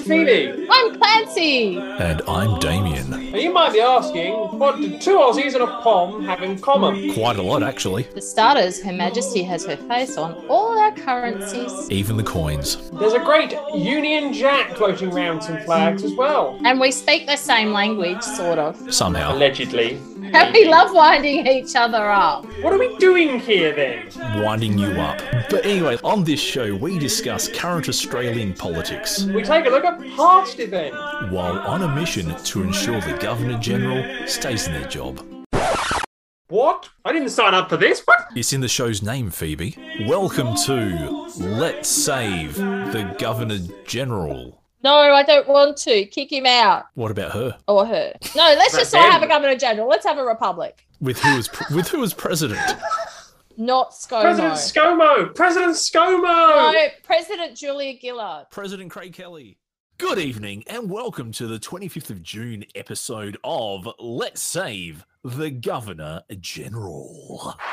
Phoebe. I'm Clancy. And I'm Damien. Now you might be asking, what do two Aussies and a POM have in common? Quite a lot, actually. For starters, Her Majesty has her face on all our currencies. Even the coins. There's a great Union Jack floating around some flags as well. And we speak the same language, sort of. Somehow. Allegedly. And we love winding each other up. What are we doing here then? Winding you up. But anyway, on this show, we discuss current Australian politics, We take a look at past events. while on a mission to ensure the Governor-General stays in their job. What? I didn't sign up for this. What? It's in the show's name, Phoebe. Welcome to Let's Save the Governor-General. No, I don't want to. Kick him out. What about her? Or her. No, let's just not have a Governor General. Let's have a republic. With who as president? Not ScoMo. President ScoMo! President ScoMo! No, President Julia Gillard. President Craig Kelly. Good evening and welcome to the 25th of June episode of Let's Save the Governor-General.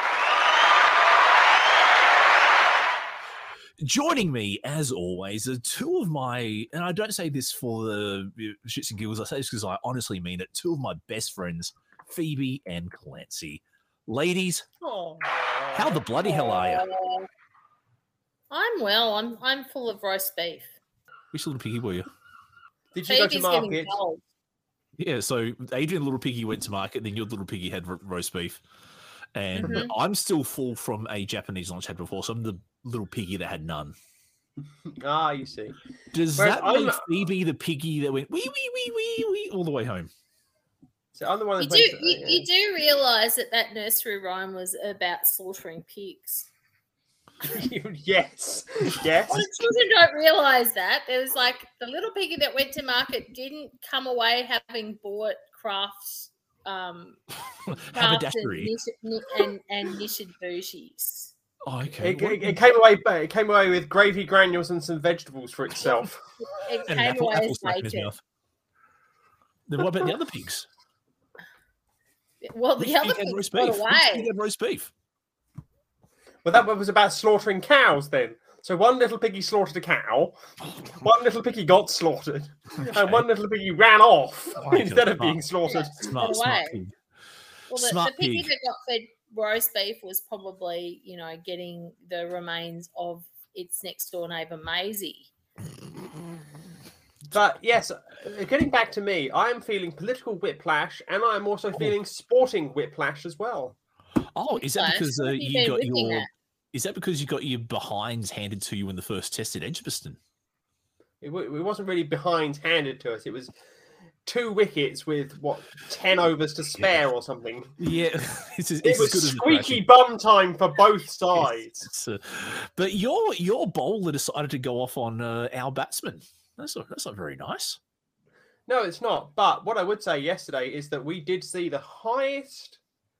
Joining me, as always, are two of my, and I don't say this for the shits and giggles, I say this because I honestly mean it, two of my best friends, Phoebe and Clancy. Ladies, how the bloody hell are you? I'm well. I'm full of roast beef. Which little piggy were you? Did you go to Phoebe's market? getting cold. Yeah, so Adrian Little Piggy went to market, then your little piggy had roast beef. And I'm still full from a Japanese lunch I had before, so I'm the little piggy that had none. Ah, you see. Does Whereas that make Phoebe the piggy that went wee, wee, wee, wee, wee all the way home? So I'm the one You that do, you do realise that nursery rhyme was about slaughtering pigs. Yes. Yes. A lot of children don't realise that. There was like the little piggy that went to market didn't come away having bought crafts, Haberdashery. and Nishibushi's. Oh, okay. It came away with gravy granules and some vegetables for itself. It And came away apple as stuck in his bacon. mouth. Then what about the other pigs? Well, the Which other pig had pig roast got beef? Which away. pig had roast beef? Well, that was about slaughtering cows then. So one little piggy slaughtered a cow, one little piggy got slaughtered, and one little piggy ran off instead of being slaughtered. Smart pig. Well, Smart the piggy pig. that got fed roast beef was probably, getting the remains of its next door neighbour Maisie. But yes, getting back to me, I am feeling political whiplash, and I am also feeling sporting whiplash as well. Oh, is that because What have you you been got looking your? at? Is that because you got your behinds handed to you in the first test at Edgbaston? It wasn't really behind handed to us. It was 2 wickets with 10 overs to spare or something. Yeah, it's It as was good as squeaky bum time for both sides. But your bowler decided to go off on our batsman. That's not very nice. No, it's not. But what I would say yesterday is that we did see the highest.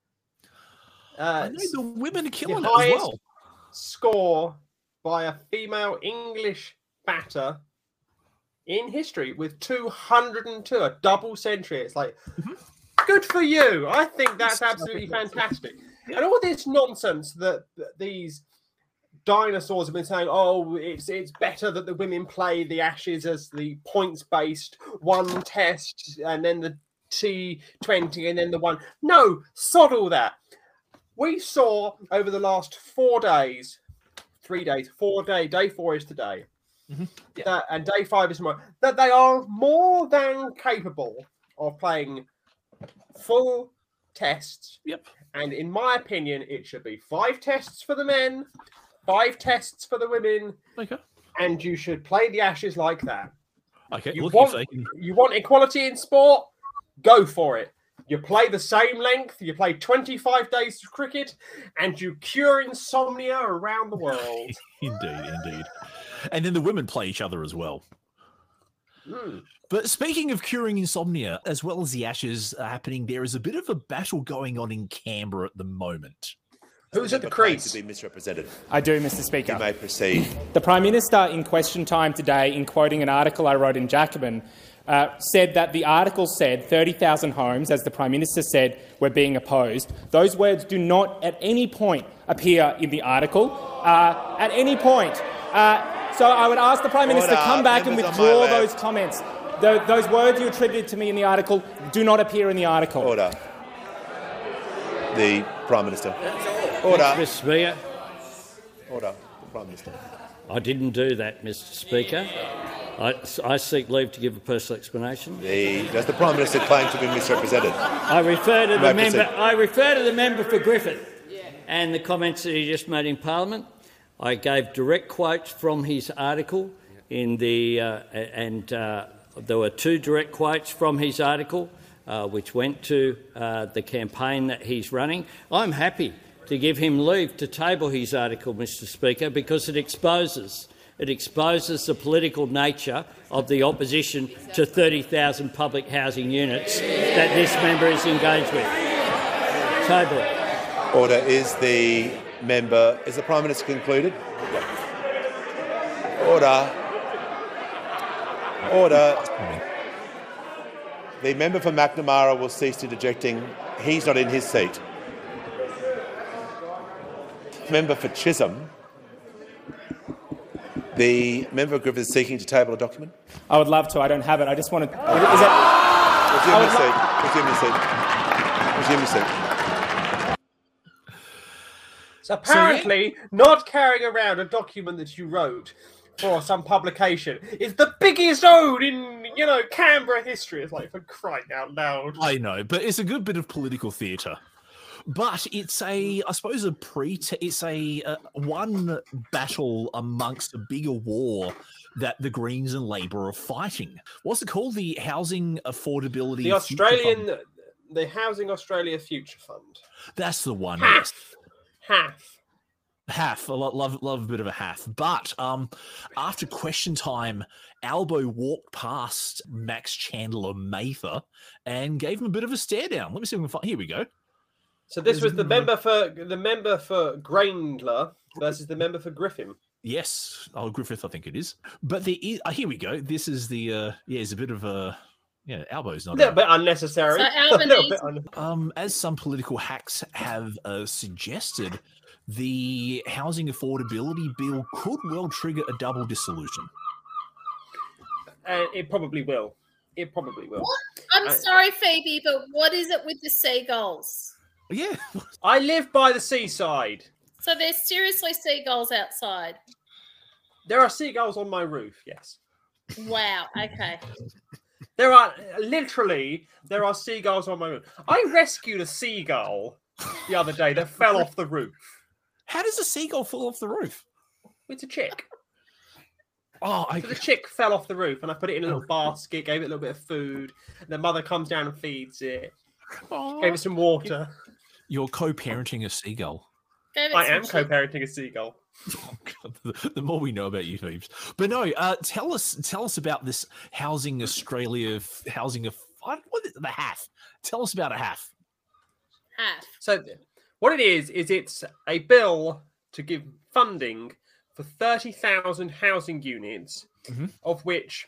I know the women are killing the it as highest well. score by a female English batter in history with 202, a double century. It's like, good for you. I think that's absolutely fantastic. And all this nonsense that these dinosaurs have been saying, oh, it's better that the women play the Ashes as the points-based one test and then the T20 and then the one. No, sod all that. We saw over the last 4 days, 3 days, 4 days, day 4 is today, and day 5 is tomorrow, that they are more than capable of playing full tests. Yep. And in my opinion, it should be 5 tests for the men, 5 tests for the women, Okay. and you should play the Ashes like that. Okay. You Look, want, if they can... you want equality in sport? Go for it. You play the same length, you play 25 days of cricket, and you cure insomnia around the world. Indeed. And then the women play each other as well. But speaking of curing insomnia, as well as the Ashes happening, there is a bit of a battle going on in Canberra at the moment. Who's at the crease? To be misrepresented. I do, Mr. Speaker. You may proceed. The Prime Minister, in question time today, in quoting an article I wrote in Jacobin, said that the article said 30,000 homes, as the Prime Minister said, were being opposed. Those words do not at any point appear in the article. At any point. So I would ask the Prime Minister to Order. come back and Members on my withdraw left. those comments. Those words you attributed to me in the article do not appear in the article. Order. The Prime Minister. Order. Mr. Speaker, Order. The Prime Minister. I didn't do that, Mr. Speaker. I seek leave to give a personal explanation. Does the Prime Minister claim to be misrepresented? I refer to the May member. proceed. I refer to the member for Griffith and the comments that he just made in Parliament. I gave direct quotes from his article in the there were 2 direct quotes from his article, which went to the campaign that he's running. I'm happy to give him leave to table his article, Mr. Speaker, because it exposes the political nature of the opposition to 30,000 public housing units that this member is engaged with. Table it. Order. Is the Prime Minister concluded? Order. Order. The member for McNamara will cease interjecting. He's not in his seat. Member for Chisholm. The member of Griffith is seeking to table a document. I would love to. I don't have it. I just want to. Resume your seat. So apparently, not carrying around a document that you wrote for some publication is the biggest ode in, Canberra history. It's like, for crying out loud. I know, but it's a good bit of political theatre. But it's one battle amongst a bigger war that the Greens and Labor are fighting. What's it called? The Housing Affordability The Housing Australia Future Fund. That's the one. Half. Half. I love a bit of a half. But after question time, Albo walked past Max Chandler Mather and gave him a bit of a stare down. Let me see if we can find. Here we go. So this was the member for Graindler versus the member for Griffin. Yes, Griffith, I think it is. But here we go. This is the it's a bit of a Albo's not a little bit unnecessary. So as some political hacks have suggested, the housing affordability bill could well trigger a double dissolution. And it probably will. What? I'm sorry, Phoebe, but what is it with the seagulls? Yeah. I live by the seaside. So there's seriously seagulls outside? There are seagulls on my roof, yes. Wow, okay. There are seagulls on my roof. I rescued a seagull the other day that fell off the roof. How does a seagull fall off the roof? It's a chick. So the chick fell off the roof and I put it in a little basket, gave it a little bit of food. The mother comes down and feeds it. Gave it some water. You're co-parenting a seagull. I am co-parenting a seagull. Oh, God, the more we know about you, Phoebes. But no, tell us about this Housing Australia what is the half? Tell us about a half. Half. So what it is it's a bill to give funding for 30,000 housing units, of which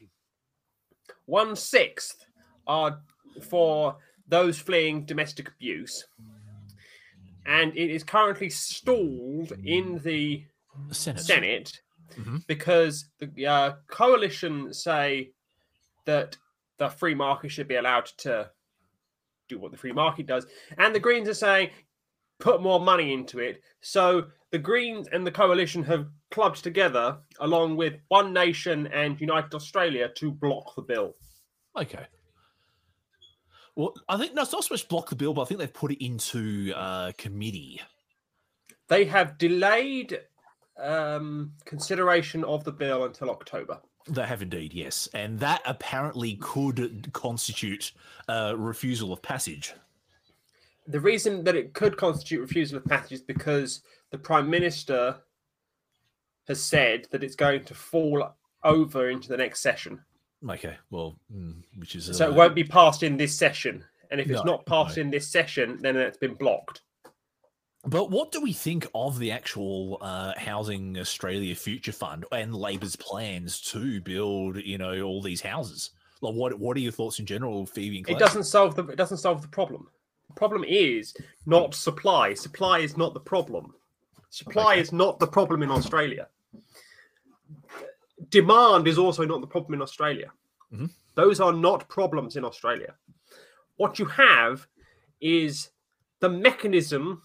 1/6 are for those fleeing domestic abuse. And it is currently stalled in the Senate because the coalition say that the free market should be allowed to do what the free market does. And the Greens are saying, put more money into it. So the Greens and the coalition have clubbed together, along with One Nation and United Australia, to block the bill. Okay. Well, I think it's not so much block the bill, but I think they've put it into committee. They have delayed consideration of the bill until October. They have indeed, yes. And that apparently could constitute refusal of passage. The reason that it could constitute refusal of passage is because the Prime Minister has said that it's going to fall over into the next session. Okay, well, which is... So it won't be passed in this session. And if it's not passed in this session, then it's been blocked. But what do we think of the actual Housing Australia Future Fund and Labor's plans to build, all these houses? Like, what are your thoughts in general, Phoebe and Claire? It doesn't solve the problem. The problem is not supply. Supply is not the problem. Supply is not the problem in Australia. demand is also not the problem in Australia. Mhm. Those are not problems in Australia. What you have is the mechanism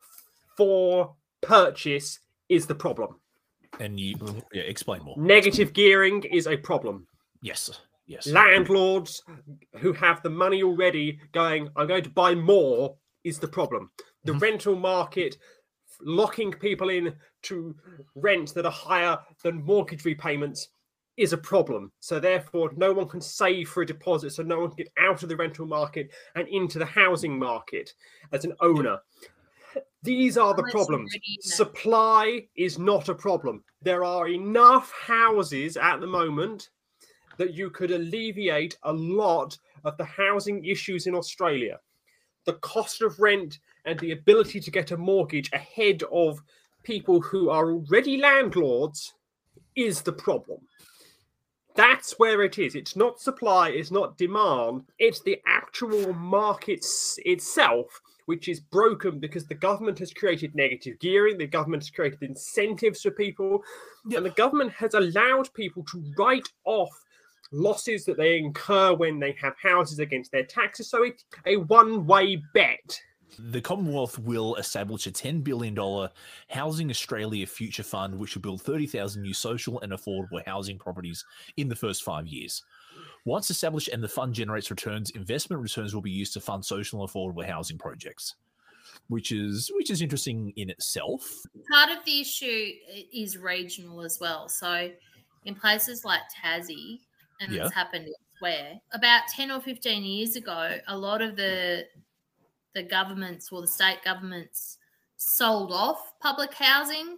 for purchase is the problem. And you explain more. Negative gearing is a problem. Yes. Yes. Landlords who have the money already going, I'm going to buy more, is the problem. The rental market, locking people in to rent that are higher than mortgage repayments, is a problem. So therefore, no one can save for a deposit, so no one can get out of the rental market and into the housing market as an owner. These are the problems. Supply is not a problem. There are enough houses at the moment that you could alleviate a lot of the housing issues in Australia. The cost of rent and the ability to get a mortgage ahead of people who are already landlords is the problem. That's where it is. It's not supply, it's not demand. It's the actual market itself, which is broken because the government has created negative gearing, the government has created incentives for people, and the government has allowed people to write off losses that they incur when they have houses against their taxes. So it's a one-way bet. The Commonwealth will establish a $10 billion Housing Australia Future Fund, which will build 30,000 new social and affordable housing properties in the first 5 years. Once established and the fund generates returns, investment returns will be used to fund social and affordable housing projects, which is interesting in itself. Part of the issue is regional as well. So in places like Tassie, and it's happened elsewhere, about 10 or 15 years ago, a lot of the governments or the state governments sold off public housing.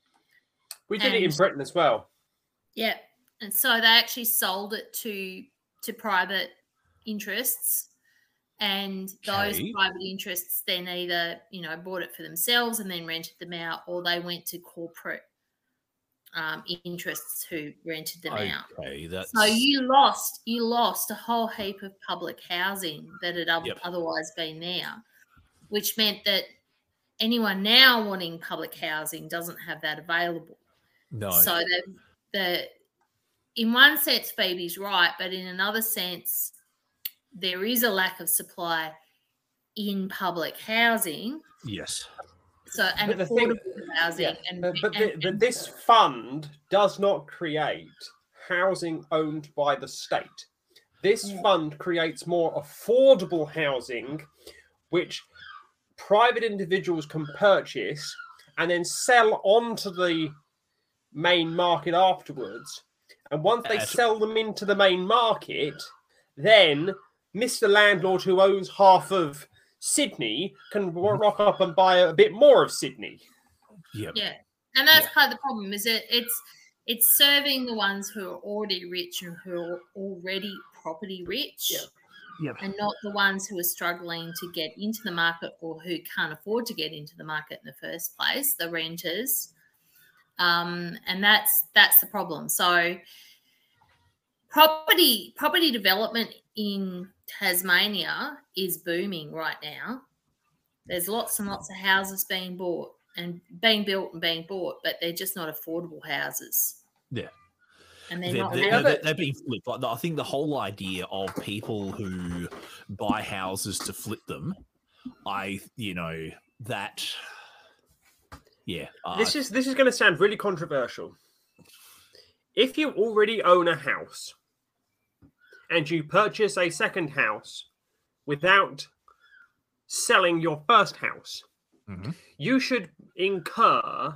We did it in Britain as well. Yeah. And so they actually sold it to private interests, and those private interests then either, bought it for themselves and then rented them out, or they went to corporate interests who rented them out. So you lost a whole heap of public housing that had otherwise been there, which meant that anyone now wanting public housing doesn't have that available. No. So in one sense, Phoebe's right, but in another sense, there is a lack of supply in public housing. Yes. So, and affordable housing. But this fund does not create housing owned by the state. This fund creates more affordable housing, which private individuals can purchase and then sell onto the main market afterwards. And once they sell them into the main market, then Mr. Landlord, who owns half of Sydney, can rock up and buy a bit more of Sydney. Yeah, and that's part of the problem. Is it's serving the ones who are already rich and who are already property rich, and not the ones who are struggling to get into the market or who can't afford to get into the market in the first place, the renters. And that's the problem. So property development in Tasmania is booming right now. There's lots and lots of houses being bought and being built and being bought, but they're just not affordable houses. Yeah. And they're being flipped. Like, I think the whole idea of people who buy houses to flip them, This is going to sound really controversial. If you already own a house and you purchase a second house without selling your first house, you should incur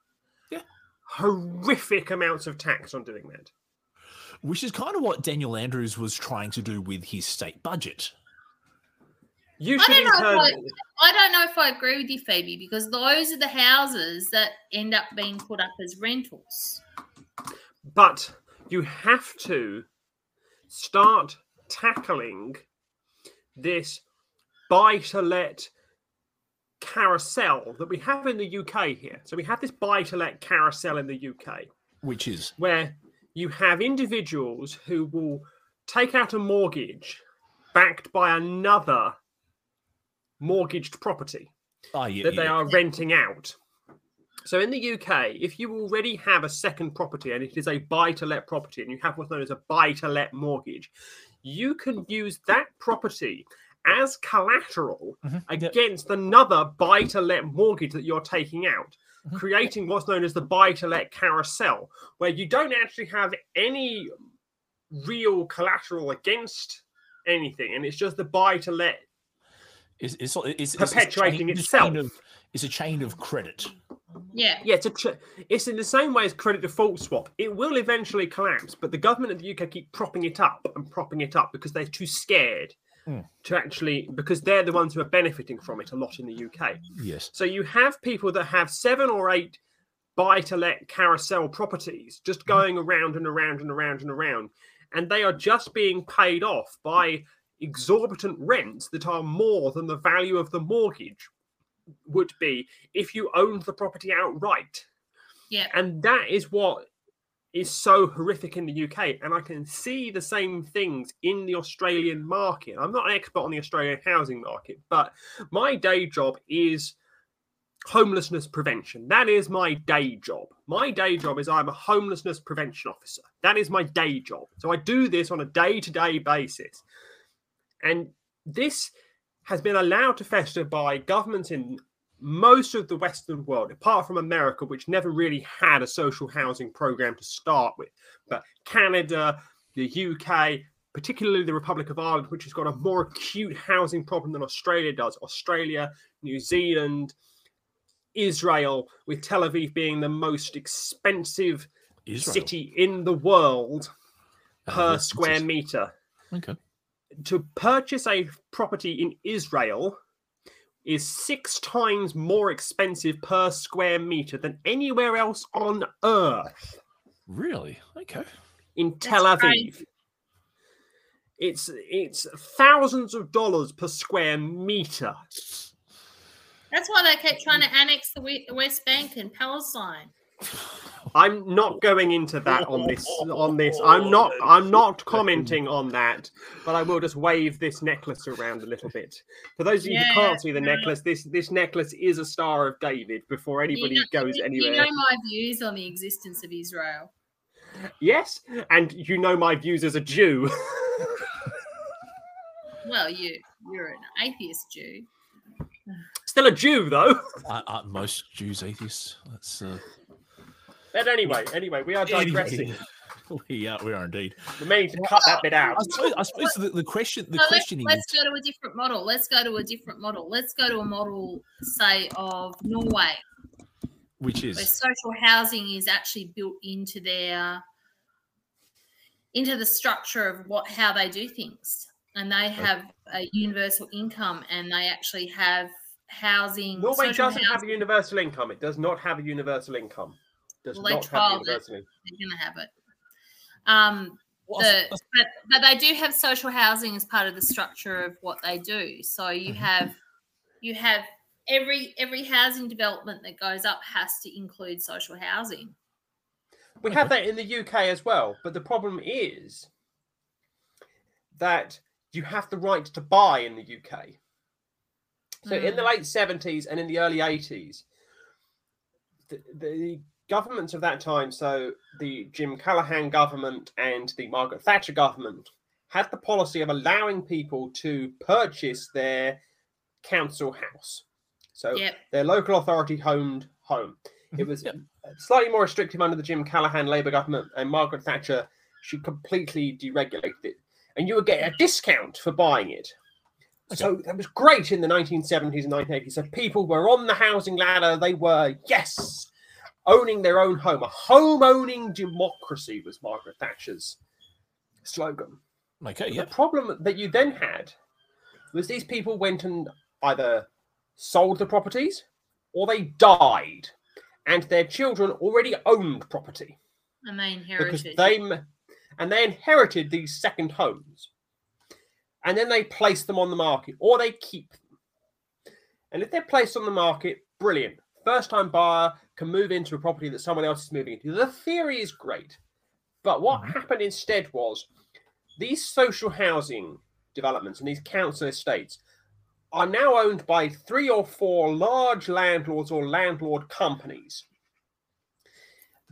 horrific amounts of tax on doing that. Which is kind of what Daniel Andrews was trying to do with his state budget. I don't know if I agree with you, Phoebe, because those are the houses that end up being put up as rentals. But you have to start tackling this buy-to-let carousel that we have in the UK here. So we have this buy-to-let carousel in the UK. Which is? Where you have individuals who will take out a mortgage backed by another mortgaged property that they are renting out. So in the UK, if you already have a second property and it is a buy-to-let property and you have what's known as a buy-to-let mortgage, you can use that property as collateral against another buy-to-let mortgage that you're taking out, creating what's known as the buy-to-let carousel, where you don't actually have any real collateral against anything, and it's just the buy-to-let perpetuating itself. It's a chain of credit. Yeah. Yeah, it's in the same way as credit default swap. It will eventually collapse, but the government of the UK keep propping it up because they're too scared to actually, because they're the ones who are benefiting from it a lot in the UK. Yes. So you have people that have 7 or 8 buy-to-let carousel properties just going around and around and around and around, and they are just being paid off by exorbitant rents that are more than the value of the mortgage would be if you owned the property outright. Yeah. And that is what is so horrific in the UK. And I can see the same things in the Australian market. I'm not an expert on the Australian housing market, but my day job is homelessness prevention. That is my day job. My day job is I'm a homelessness prevention officer. That is my day job. So I do this on a day-to-day basis. And this has been allowed to fester by governments in most of the Western world, apart from America, which never really had a social housing program to start with. But Canada, the UK, particularly the Republic of Ireland, which has got a more acute housing problem than Australia does. Australia, New Zealand, Israel, with Tel Aviv being the most expensive city in the world per square meter. Okay. To purchase a property in Israel is 6 times more expensive per square meter than anywhere else on earth. Really? Okay. In Tel Aviv. It's thousands of dollars per square meter. That's why they kept trying to annex the West Bank and Palestine. I'm not going into that on this. I'm not commenting on that, but I will just wave this necklace around a little bit. For those of you who can't see the necklace, this necklace is a Star of David before anybody goes anywhere. You know my views on the existence of Israel. Yes, and you know my views as a Jew. Well, you're an atheist Jew. Still a Jew, though. Most Jews atheists. That's. But anyway, we are digressing. We are indeed. We may need to cut that bit out. I suppose the question. Let's go to a different model. Let's go to a model, say, of Norway, which is where social housing is actually built into the structure of how they do things, and they have a universal income, and they actually have housing. Norway doesn't have a universal income. It does not have a universal income. They're going to have it. But they do have social housing as part of the structure of what they do. So you have every housing development that goes up has to include social housing. We have that in the UK as well, but the problem is that you have the right to buy in the UK. So in the late 70s and in the early 80s, the governments of that time, so the Jim Callaghan government and the Margaret Thatcher government, had the policy of allowing people to purchase their council house. So their local authority owned home. It was slightly more restrictive under the Jim Callaghan Labour government, and Margaret Thatcher, she completely deregulated it. And you would get a discount for buying it. Okay. So that was great in the 1970s and 1980s. So people were on the housing ladder. They were, owning their own home. A home-owning democracy was Margaret Thatcher's slogan. Okay, The problem that you then had was these people went and either sold the properties or they died, and their children already owned property. And they inherited. Because they inherited these second homes. And then they place them on the market, or they keep them. And if they're placed on the market, brilliant. First-time buyer can move into a property that someone else is moving into. The theory is great. But what happened instead was these social housing developments and these council estates are now owned by 3 or 4 large landlords or landlord companies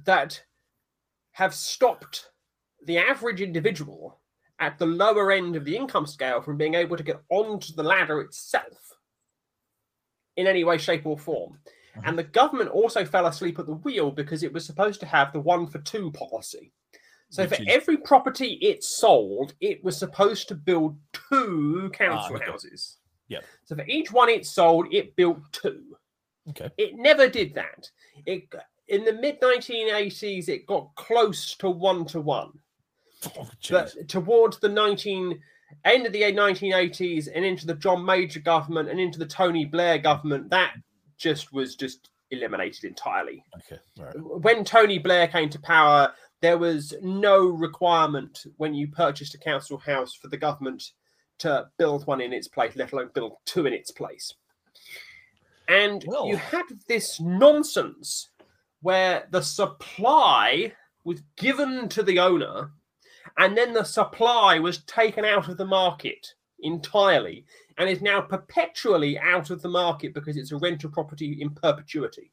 that have stopped the average individual at the lower end of the income scale from being able to get onto the ladder itself in any way, shape, or form. And the government also fell asleep at the wheel because it was supposed to have the 1 for 2 policy. So for every property it sold, it was supposed to build 2 council houses. Yep. So for each one it sold, it built 2. Okay. It never did that. In the mid-1980s, it got close to 1-to-1. Oh, but towards the end of the 1980s and into the John Major government and into the Tony Blair government, that was eliminated entirely. Okay. Right. When Tony Blair came to power, there was no requirement when you purchased a council house for the government to build one in its place, let alone build 2 in its place. And you had this nonsense where the supply was given to the owner and then the supply was taken out of the market entirely and is now perpetually out of the market because it's a rental property in perpetuity.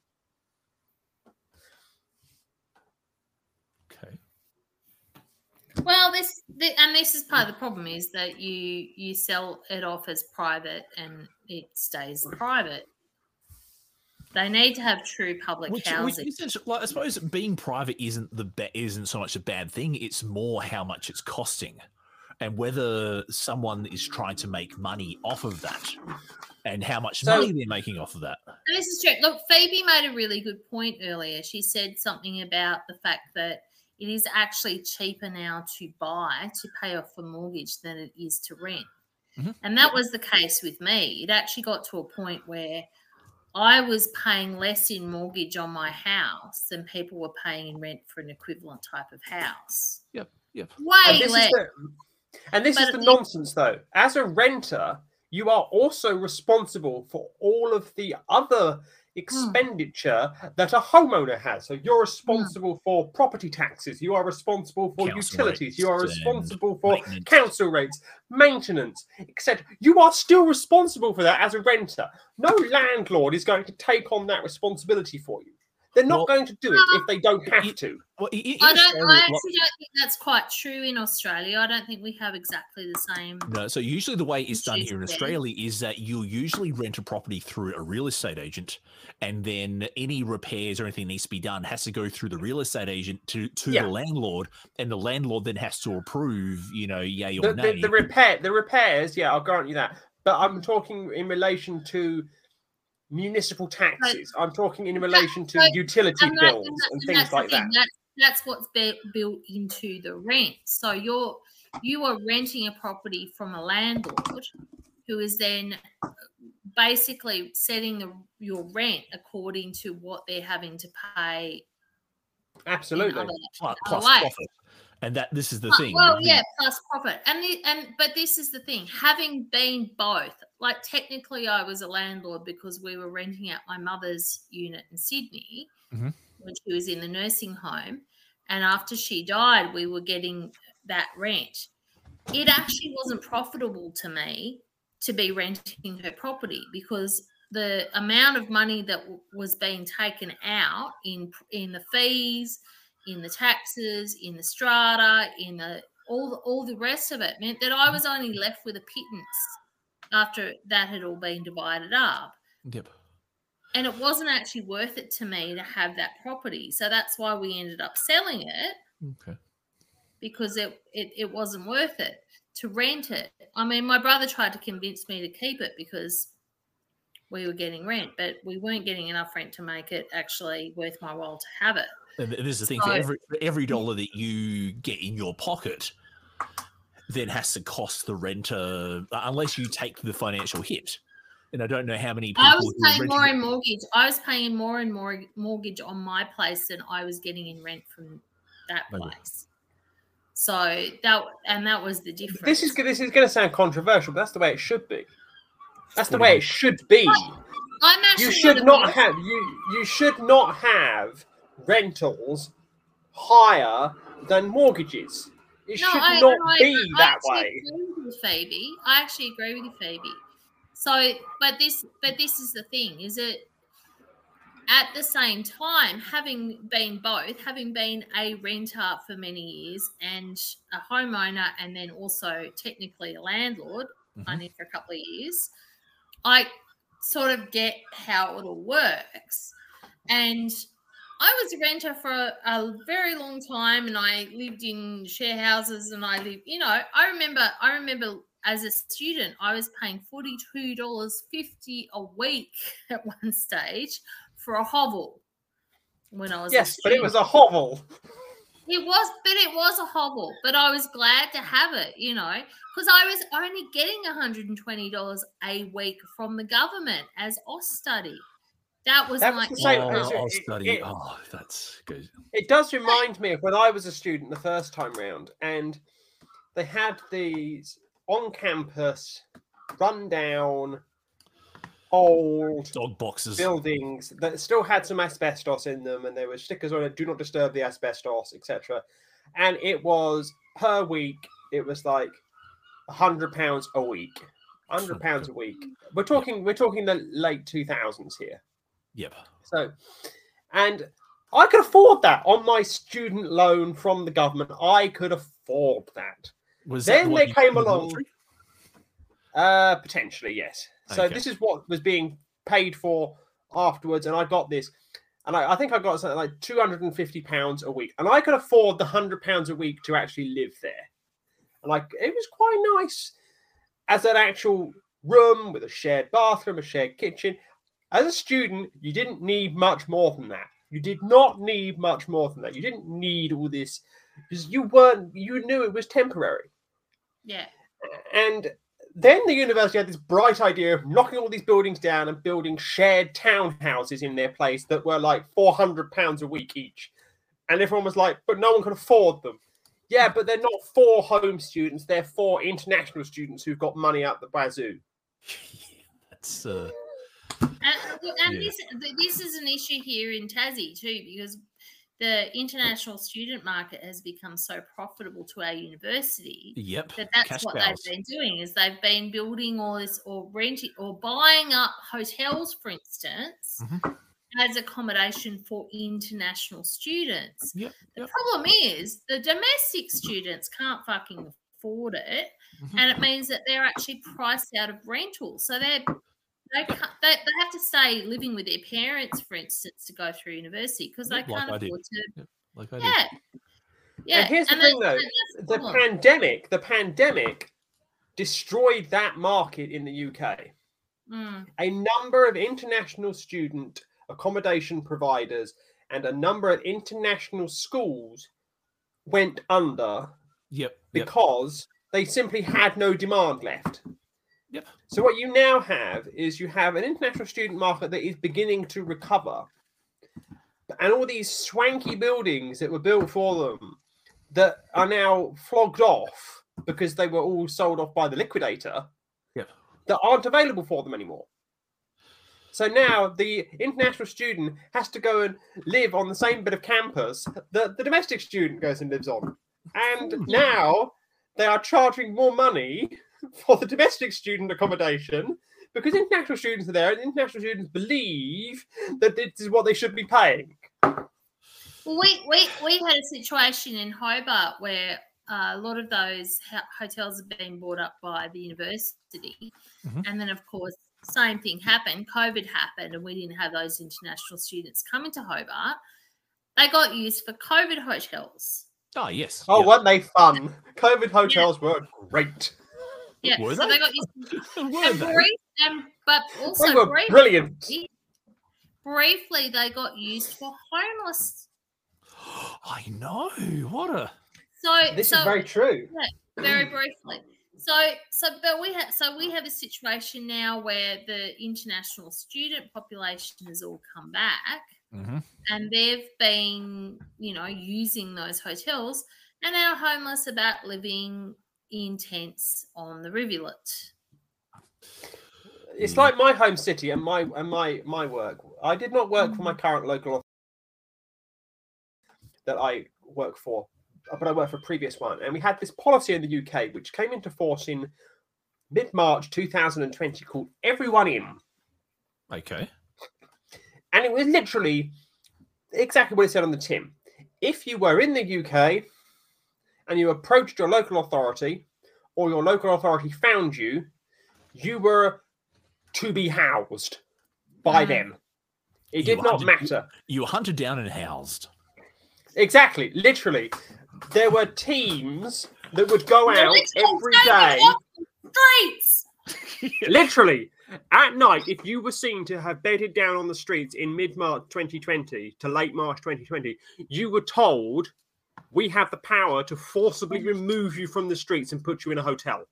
Okay. Well, this is part of the problem, is that you sell it off as private and it stays private. They need to have true public housing. I suppose being private isn't so much a bad thing. It's more how much it's costing, and whether someone is trying to make money off of that, and how much money they're making off of that. This is true. Look, Phoebe made a really good point earlier. She said something about the fact that it is actually cheaper now to pay off a mortgage than it is to rent. Mm-hmm. And that was the case with me. It actually got to a point where I was paying less in mortgage on my house than people were paying in rent for an equivalent type of house. Yep. Way less. And this is the nonsense, though. As a renter, you are also responsible for all of the other expenditure that a homeowner has. So you're responsible for property taxes. You are responsible for utilities. You are responsible for council rates, maintenance, etc. You are still responsible for that as a renter. No landlord is going to take on that responsibility for you. They're not going to do it if they don't have to. I actually don't think that's quite true in Australia. I don't think we have exactly the same. No, so usually the way it's done here in Australia is that you'll usually rent a property through a real estate agent, and then any repairs or anything needs to be done has to go through the real estate agent to the landlord, and the landlord then has to approve, yay or nay. The repairs, I'll grant you that. But I'm talking in relation to municipal taxes. I'm talking in relation to utility bills and things like that. That's what's built into the rent. So you are renting a property from a landlord who is then basically setting your rent according to what they're having to pay. Absolutely. Plus profit. And this is the thing. Well, plus profit. But this is the thing. Having been both, like technically I was a landlord because we were renting out my mother's unit in Sydney when she was in the nursing home. And after she died, we were getting that rent. It actually wasn't profitable to me to be renting her property because the amount of money that was being taken out in the fees, in the taxes, in the strata, in all the rest of it meant that I was only left with a pittance after that had all been divided up. Yep. And it wasn't actually worth it to me to have that property. So that's why we ended up selling it. Okay. Because it wasn't worth it to rent it. I mean, my brother tried to convince me to keep it because we were getting rent, but we weren't getting enough rent to make it actually worth my while to have it. And this is the thing, for every dollar that you get in your pocket then has to cost the renter, unless you take the financial hit. And I don't know how many people... I was paying more in mortgage. I was paying more and more mortgage on my place than I was getting in rent from that place. So that was the difference. This is going to sound controversial, but that's the way it should be. That's the way it should be. You should not have rentals higher than mortgages. It should not be that way. I actually agree with you, Phoebe. So, but this is the thing, is it at the same time, having been a renter for many years and a homeowner, and then also technically a landlord, only for a couple of years, I sort of get how it all works. And I was a renter for a very long time, and I lived in share houses, and I remember as a student, I was paying $42.50 a week at one stage for a hovel when I was a student. But it was a hovel. It was a hovel, but I was glad to have it, because I was only getting $120 a week from the government as Austudy. That was the same. Austudy. That's good. It does remind me of when I was a student the first time round, and they had these on-campus, run-down, old dog boxes buildings that still had some asbestos in them, and there were stickers on it, "Do not disturb the asbestos," etc. And it was per week. It was like £100 a week. £100 a week. We're talking the late 2000s here. Yep. So, and I could afford that on my student loan from the government. I could afford that. Then they came along. Potentially, yes. So this is what was being paid for afterwards, and I got this, and I think I got something like £250 a week, and I could afford the £100 a week to actually live there, and it was quite nice as an actual room with a shared bathroom, a shared kitchen. As a student, you didn't need much more than that. You did not need much more than that. You didn't need all this because you knew it was temporary. Yeah. And then the university had this bright idea of knocking all these buildings down and building shared townhouses in their place that were like £400 a week each. And everyone was like, but no one can afford them. Yeah, but they're not for home students. They're for international students who've got money out the wazoo. That's... This is an issue here in Tassie too, because the international student market has become so profitable to our university. Yep. That's what they've been doing, is they've been building all this or renting or buying up hotels, for instance, as accommodation for international students. Yep. The problem is the domestic students can't fucking afford it, and it means that they're actually priced out of rentals. So they have to stay living with their parents, for instance, to go through university because they can't afford to. Yeah. And here's the thing, though: the pandemic destroyed that market in the UK. A number of international student accommodation providers and a number of international schools went under. Because they simply had no demand left. Yep. So what you now have is you have an international student market that is beginning to recover. And all these swanky buildings that were built for them that are now flogged off because they were all sold off by the liquidator that aren't available for them anymore. So now the international student has to go and live on the same bit of campus that the domestic student goes and lives on. And now they are charging more money for the domestic student accommodation because international students are there and international students believe that this is what they should be paying. Well, we had a situation in Hobart where a lot of those hotels have been bought up by the university. And then, of course, same thing happened. COVID happened and we didn't have those international students coming to Hobart. They got used for COVID hotels. Oh, yes. Oh, weren't they fun? COVID hotels were great. Yeah, Were so they? they got used to but also They were brilliant. Briefly, they got used for homeless. I know. What a... This is very true. Yeah, very briefly. But we have a situation now where the international student population has all come back. And they've been, using those hotels, and our homeless about living in tents on the rivulet. It's like my home city and my work. I did not work for my current local office that I work for, but I worked for a previous one. And we had this policy in the UK which came into force in mid-March 2020 called Everyone In. Okay. And it was literally exactly what it said on the tin. If you were in the UK and you approached your local authority, or your local authority found you, you were to be housed by them. It did not matter. You were hunted down and housed. Exactly, literally. There were teams that would go out every day. Streets! Literally, at night, if you were seen to have bedded down on the streets in mid-March 2020 to late March 2020, you were told, we have the power to forcibly remove you from the streets and put you in a hotel.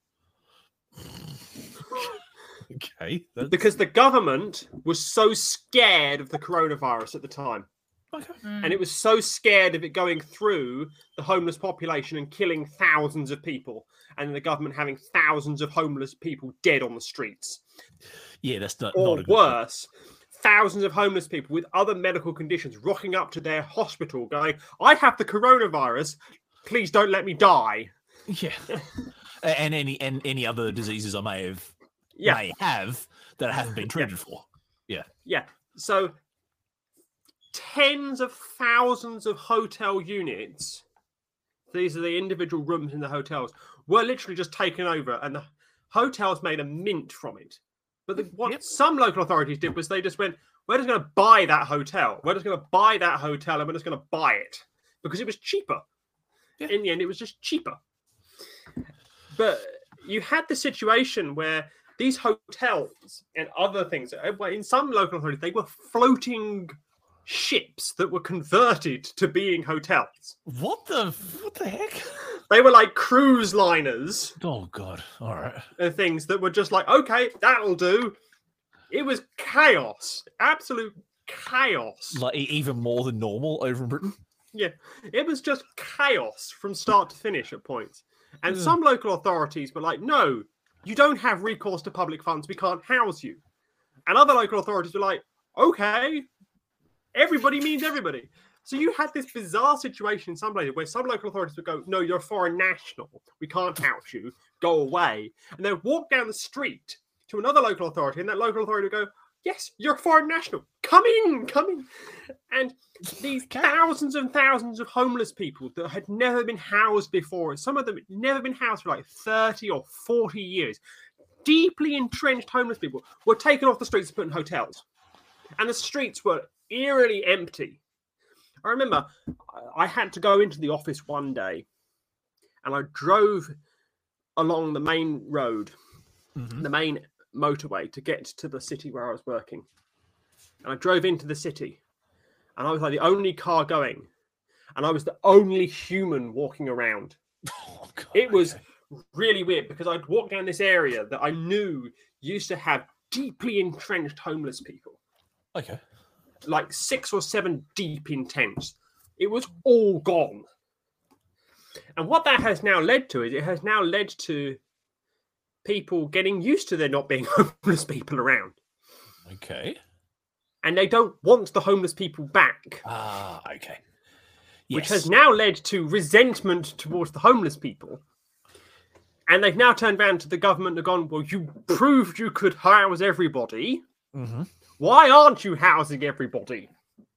Okay. Because the government was so scared of the coronavirus at the time. Okay. And it was so scared of it going through the homeless population and killing thousands of people, and the government having thousands of homeless people dead on the streets. Yeah, that's not or a good worse, thousands of homeless people with other medical conditions rocking up to their hospital going, I have the coronavirus, please don't let me die. Yeah. and any other diseases I may have that I haven't been treated for. Yeah. Yeah. So tens of thousands of hotel units, these are the individual rooms in the hotels, were literally just taken over, and the hotels made a mint from it. But what some local authorities did was they just went, we're just going to buy that hotel. We're just going to buy that hotel, and we're just going to buy it because it was cheaper. Yeah. In the end, it was just cheaper. But you had the situation where these hotels and other things, in some local authorities, they were floating ships that were converted to being hotels. What the heck? They were like cruise liners. Oh God! All right. And things that were just like, okay, that'll do. It was chaos, absolute chaos. Like even more than normal over in Britain. Yeah, it was just chaos from start to finish at points. And some local authorities were like, no, you don't have recourse to public funds. We can't house you. And other local authorities were like, okay. Everybody means everybody. So you had this bizarre situation in some places where some local authorities would go, no, you're a foreign national. We can't house you. Go away. And they'd walk down the street to another local authority, and that local authority would go, yes, you're a foreign national. Come in, come in. And these thousands and thousands of homeless people that had never been housed before, some of them had never been housed for like 30 or 40 years, deeply entrenched homeless people were taken off the streets and put in hotels. And the streets were eerily empty. I remember I had to go into the office one day, and I drove along the main road, the main motorway, to get to the city where I was working. And I drove into the city, and I was like the only car going, and I was the only human walking around. Oh, God, it was really weird because I'd walk down this area that I knew used to have deeply entrenched homeless people. Okay. Like 6 or 7 deep in tents. It was all gone. And what that has now led to is it has now led to people getting used to there not being homeless people around. Okay. And they don't want the homeless people back. Ah, okay. Yes. Which has now led to resentment towards the homeless people. And they've now turned around to the government and gone, well, you proved you could house everybody. Mm-hmm. Why aren't you housing everybody?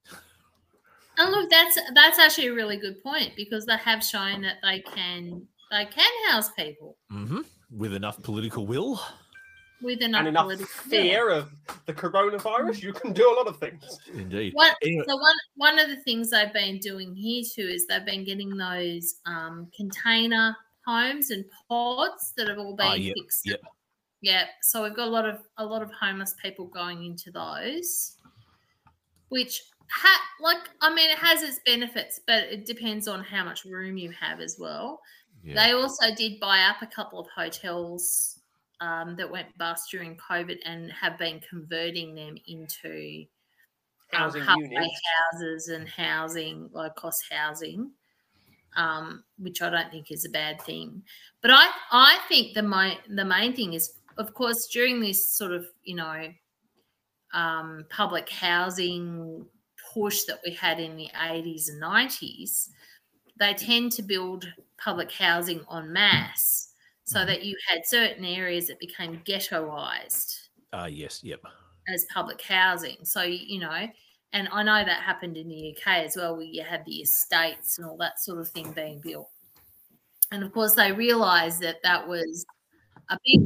And look, that's actually a really good point, because they have shown that they can house people with enough political will, with enough fear of the coronavirus. You can do a lot of things. Indeed. So one of the things they've been doing here too is they've been getting those container homes and pods that have all been fixed. Yep. Yeah, so we've got a lot of homeless people going into those, which it has its benefits, but it depends on how much room you have as well. Yeah. They also did buy up a couple of hotels that went bust during COVID and have been converting them into halfway houses and housing, low cost housing. Which I don't think is a bad thing. But I think the main thing is, of course, during this sort of, public housing push that we had in the 80s and 90s, they tend to build public housing en masse so that you had certain areas that became ghettoised. Yes, yep. As public housing. So, And I know that happened in the UK as well, where you had the estates and all that sort of thing being built. And of course, they realised that was a big,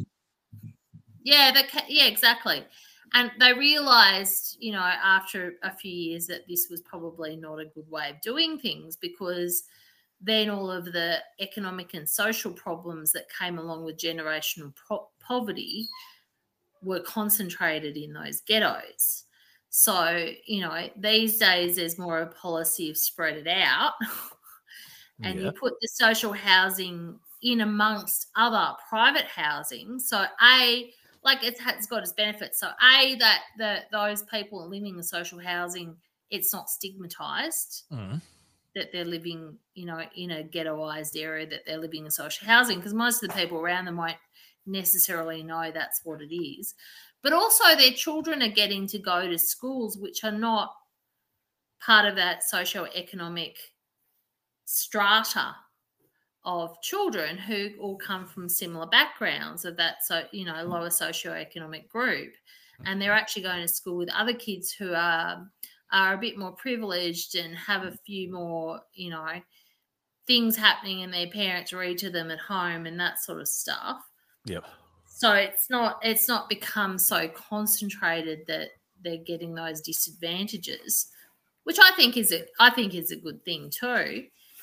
exactly. And they realised, after a few years that this was probably not a good way of doing things, because then all of the economic and social problems that came along with generational poverty were concentrated in those ghettos. So, these days there's more a policy of spread it out and you put the social housing in amongst other private housing. So, it's got its benefits. So, that those people living in social housing, it's not stigmatised that they're living, in a ghettoised area, that they're living in social housing, because most of the people around them won't necessarily know that's what it is. But also their children are getting to go to schools which are not part of that socio-economic strata of children who all come from similar backgrounds of that, lower socio-economic group. And they're actually going to school with other kids who are a bit more privileged and have a few more, things happening, and their parents read to them at home and that sort of stuff. Yep. So it's not become so concentrated that they're getting those disadvantages, which I think is a good thing too.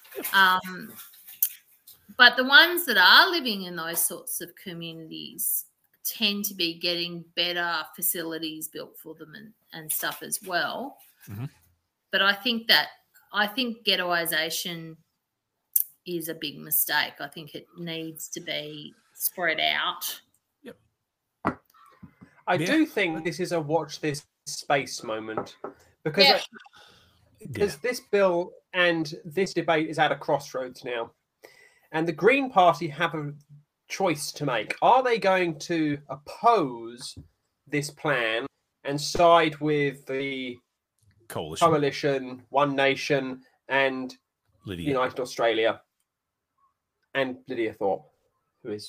But the ones that are living in those sorts of communities tend to be getting better facilities built for them and stuff as well. Mm-hmm. But I think ghettoisation is a big mistake. I think it needs to be spread out. Yep. I do think this is a watch this space moment, because this bill and this debate is at a crossroads now. And the Green Party have a choice to make. Are they going to oppose this plan and side with the coalition, One Nation, and United Australia, and Lydia Thorpe, who is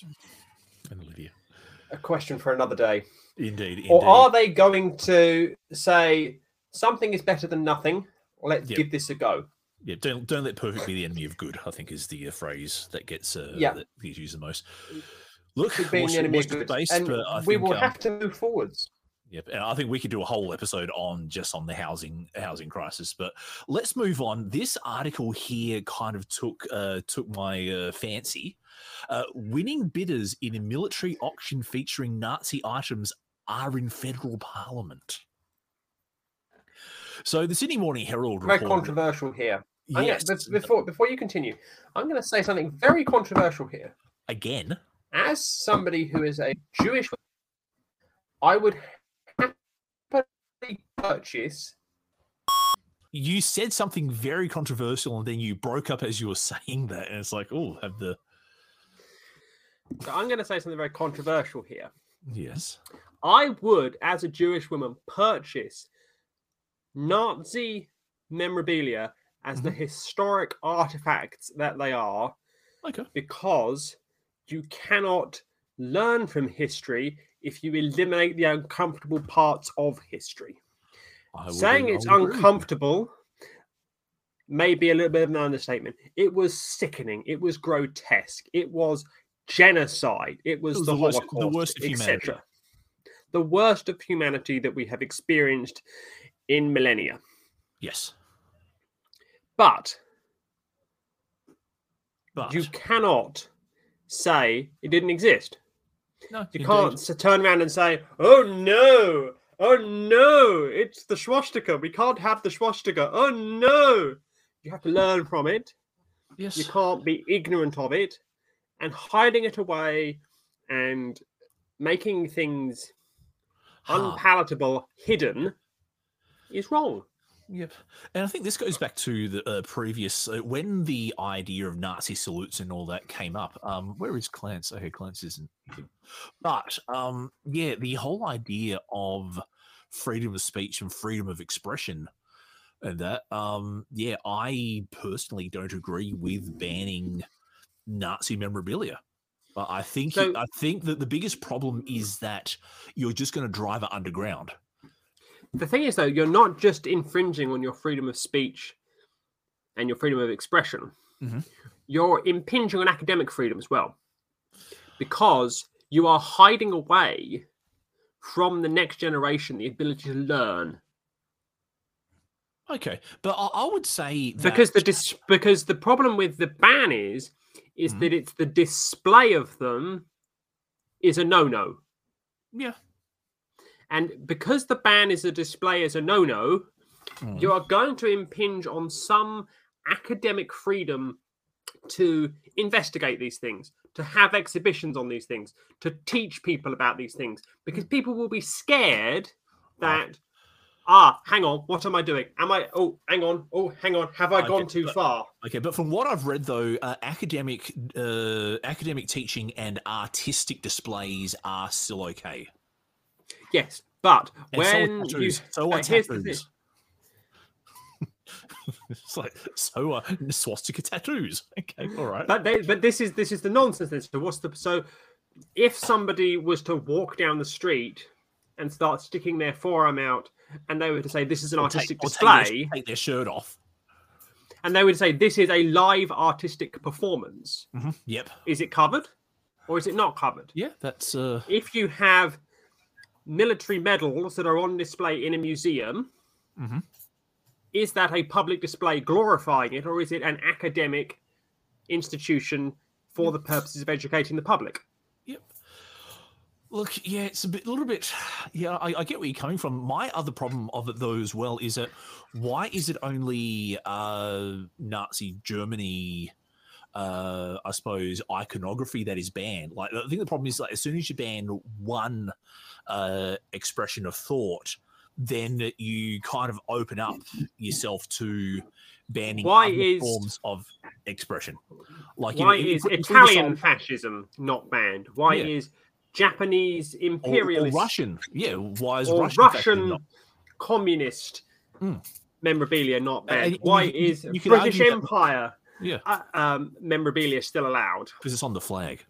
a question for another day? Indeed. Or are they going to say something is better than nothing? Let's give this a go. Yeah, don't let perfect be the enemy of good, I think, is the phrase that gets used the most. Look, being the enemy of good, and we will have to move forwards. Yep, and I think we could do a whole episode on the housing crisis. But let's move on. This article here kind of took my fancy. Winning bidders in a military auction featuring Nazi items are in federal parliament. So the Sydney Morning Herald very controversial here. Yes. Before you continue, I'm going to say something very controversial here. Again? As somebody who is a Jewish, I would happily purchase. You said something very controversial, and then you broke up as you were saying that, and it's like, oh, So I'm going to say something very controversial here. Yes. I would, as a Jewish woman, purchase Nazi memorabilia as the historic artifacts that they are, because you cannot learn from history if you eliminate the uncomfortable parts of history. Saying it's uncomfortable may be a little bit of an understatement. It was sickening. It was grotesque. It was genocide. It was the Holocaust, the worst of humanity. The worst of humanity that we have experienced in millennia. Yes. But you cannot say it didn't exist. No, you can't turn around and say, oh no, it's the swastika. We can't have the swastika. Oh no. You have to learn from it. Yes. You can't be ignorant of it. And hiding it away and making things unpalatable, hidden, is wrong. Yep. And I think this goes back to the previous, when the idea of Nazi salutes and all that came up. Where is Clance? Okay, Clance isn't. But, the whole idea of freedom of speech and freedom of expression and that, I personally don't agree with banning Nazi memorabilia. But I think that the biggest problem is that you're just going to drive it underground. The thing is, though, you're not just infringing on your freedom of speech and your freedom of expression. Mm-hmm. You're impinging on academic freedom as well, because you are hiding away from the next generation the ability to learn. Okay, but I would say that... because the problem with the ban is that it's the display of them is a no-no. Yeah. And because the ban is a display as a no-no, you are going to impinge on some academic freedom to investigate these things, to have exhibitions on these things, to teach people about these things, because people will be scared that, hang on, what am I doing? Oh, hang on, have I gone too far? Okay, but from what I've read, though, academic teaching and artistic displays are still okay. Yes, but And when so are you... tattoos. So are here's the thing. tattoos. It's like, so are swastika tattoos. Okay, all right. But this is the nonsense. So if somebody was to walk down the street and start sticking their forearm out, and they were to say this is an artistic display, take their shirt off, and they would say this is a live artistic performance. Mm-hmm. Yep. Is it covered, or is it not covered? Yeah, that's. If you have military medals that are on display in a museum. Mm-hmm. Is that a public display glorifying it, or is it an academic institution for the purposes of educating the public? Yep. Look, yeah, it's a little bit. Yeah, I get where you're coming from. My other problem of it, though, as well, is that why is it only Nazi Germany? I suppose iconography that is banned. Like, I think the problem is, like, as soon as you ban one expression of thought, then you kind of open up yourself to banning other forms of expression. Like, why is Italian fascism not banned? Why is Japanese imperialist or Russian? Yeah, why is Russian communist memorabilia not banned? Why is British Empire memorabilia still allowed? Because it's on the flag.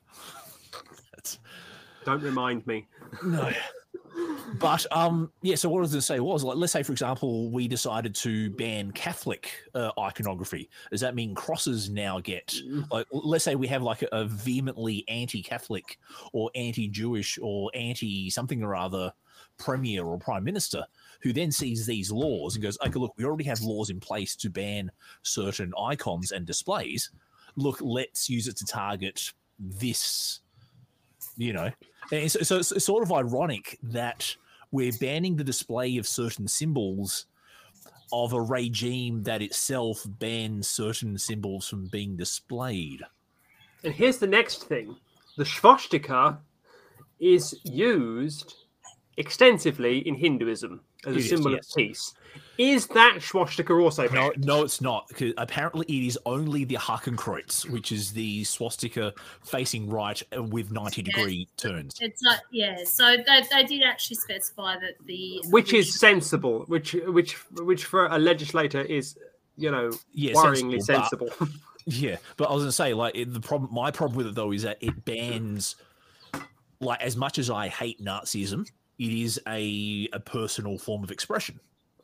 Don't remind me. No. But so what I was going to say was, like, let's say, for example, we decided to ban Catholic iconography. Does that mean crosses now get, like, let's say we have like a vehemently anti-Catholic or anti-Jewish or anti-something or other premier or prime minister who then sees these laws and goes, okay, look, we already have laws in place to ban certain icons and displays. Look, let's use it to target this, you know. And so it's sort of ironic that we're banning the display of certain symbols of a regime that itself bans certain symbols from being displayed. And here's the next thing. The swastika is used extensively in Hinduism as a symbol of peace. Is that swastika also banned? No, it's not. Because apparently it is only the Hakenkreuz, which is the swastika facing right with 90-degree turns. It's like, so they did actually specify that which is sensible, which for a legislator is, worryingly sensible. Yeah, but I was going to say, like, my problem with it, though, is that it bans, like, as much as I hate Nazism, it is a personal form of expression.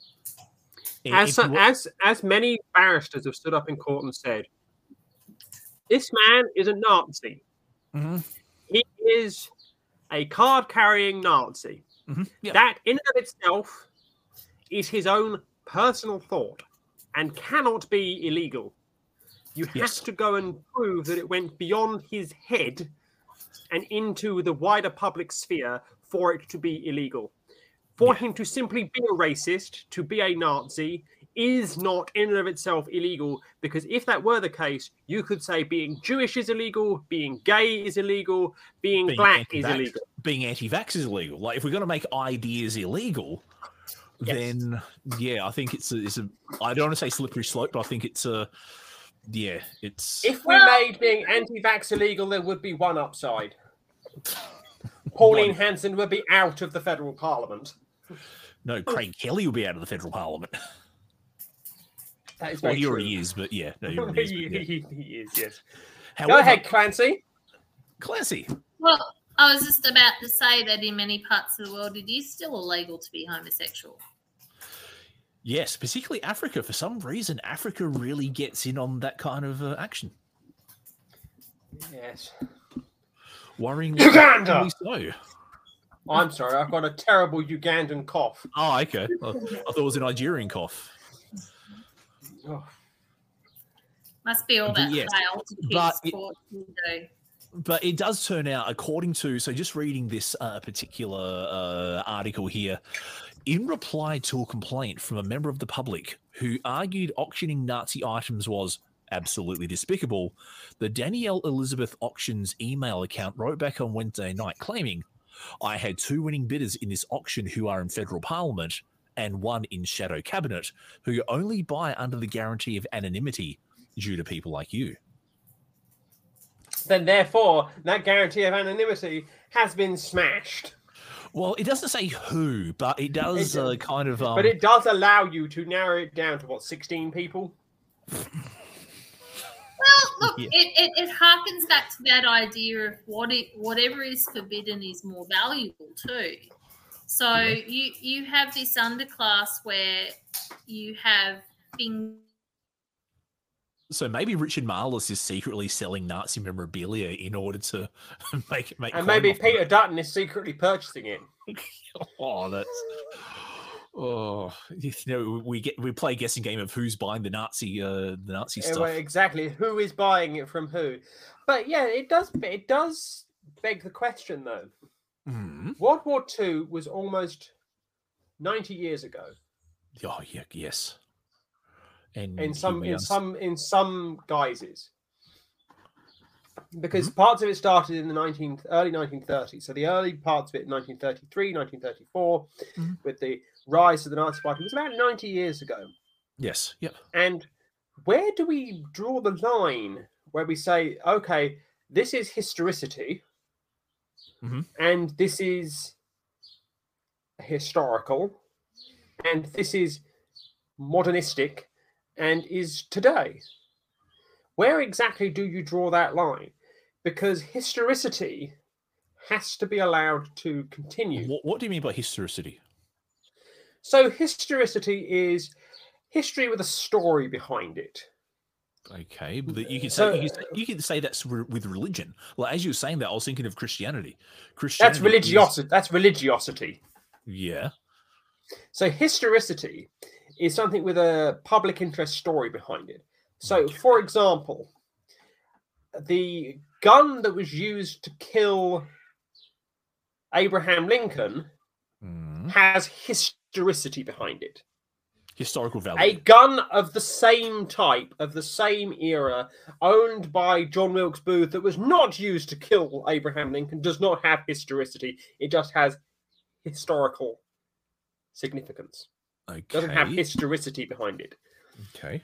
As many barristers have stood up in court and said, this man is a Nazi. Mm-hmm. He is a card-carrying Nazi. Mm-hmm. Yeah. That, in and of itself, is his own personal thought and cannot be illegal. You have to go and prove that it went beyond his head and into the wider public sphere for it to be illegal. For him to simply be a racist, to be a Nazi, is not in and of itself illegal, because if that were the case, you could say being Jewish is illegal, being gay is illegal, being black is illegal. Being anti-vax is illegal. Like, if we're going to make ideas illegal, then, I think it's a I don't want to say slippery slope, but I think it's it's... If we made being anti-vax illegal, there would be one upside. Pauline Hanson would be out of the federal parliament. No, Craig Kelly will be out of the federal parliament. That is very he true. already is, but he is. He is, yes. However, go ahead, Clancy. Well, I was just about to say that in many parts of the world, it is still illegal to be homosexual. Yes, particularly Africa. For some reason, Africa really gets in on that kind of action. Yes. Worrying. Uganda! So. I'm sorry, I've got a terrible Ugandan cough. Oh, okay. I thought it was a Nigerian cough. Oh. Must be all that high altitude sport you do. But it does turn out, according to, so just reading this particular article here, in reply to a complaint from a member of the public who argued auctioning Nazi items was absolutely despicable, the Danielle Elizabeth Auctions email account wrote back on Wednesday night claiming, I had 2 winning bidders in this auction who are in federal parliament and 1 in shadow cabinet who only buy under the guarantee of anonymity due to people like you. Then therefore, that guarantee of anonymity has been smashed. Well, it doesn't say who, but it does kind of... but it does allow you to narrow it down to, what, 16 people? Well, look, it harkens back to that idea of whatever is forbidden is more valuable too. So you have this underclass where you have things. So maybe Richard Marles is secretly selling Nazi memorabilia in order to make. And maybe Peter Dutton is secretly purchasing it. We play a guessing game of who's buying the Nazi stuff. Well, exactly, who is buying it from who? But yeah, it does beg the question though. Mm-hmm. World War II was almost 90 years ago. Oh yeah, yes. And in some guises, because parts of it started in the early 1930s. So the early parts of it, 1933, 1934, with the rise of the Nazi Party, was about 90 years ago. Yes. Yep. And where do we draw the line where we say, okay, this is historicity, and this is historical, and this is modernistic, and is today? Where exactly do you draw that line? Because historicity has to be allowed to continue. What do you mean by historicity? So historicity is history with a story behind it. Okay, but you can say that's with religion. Well, as you were saying that, I was thinking of Christianity. That's religiosity. That's religiosity. Yeah. So historicity is something with a public interest story behind it. So, for example, the gun that was used to kill Abraham Lincoln has historicity behind it. Historical value. A gun of the same type, of the same era, owned by John Wilkes Booth, that was not used to kill Abraham Lincoln, does not have historicity. It just has historical significance. Okay. Doesn't have historicity behind it. Okay.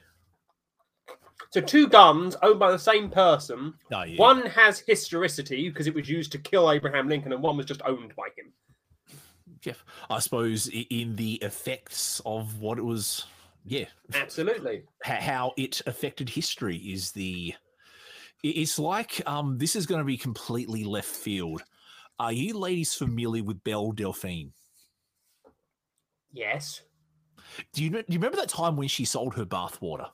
So 2 guns owned by the same person. Oh, yeah. One has historicity because it was used to kill Abraham Lincoln, and one was just owned by him. Yeah, I suppose in the effects of what it was. Yeah, absolutely. How it affected history is the. It's like this is going to be completely left field. Are you ladies familiar with Belle Delphine? Yes. Do you remember that time when she sold her bathwater?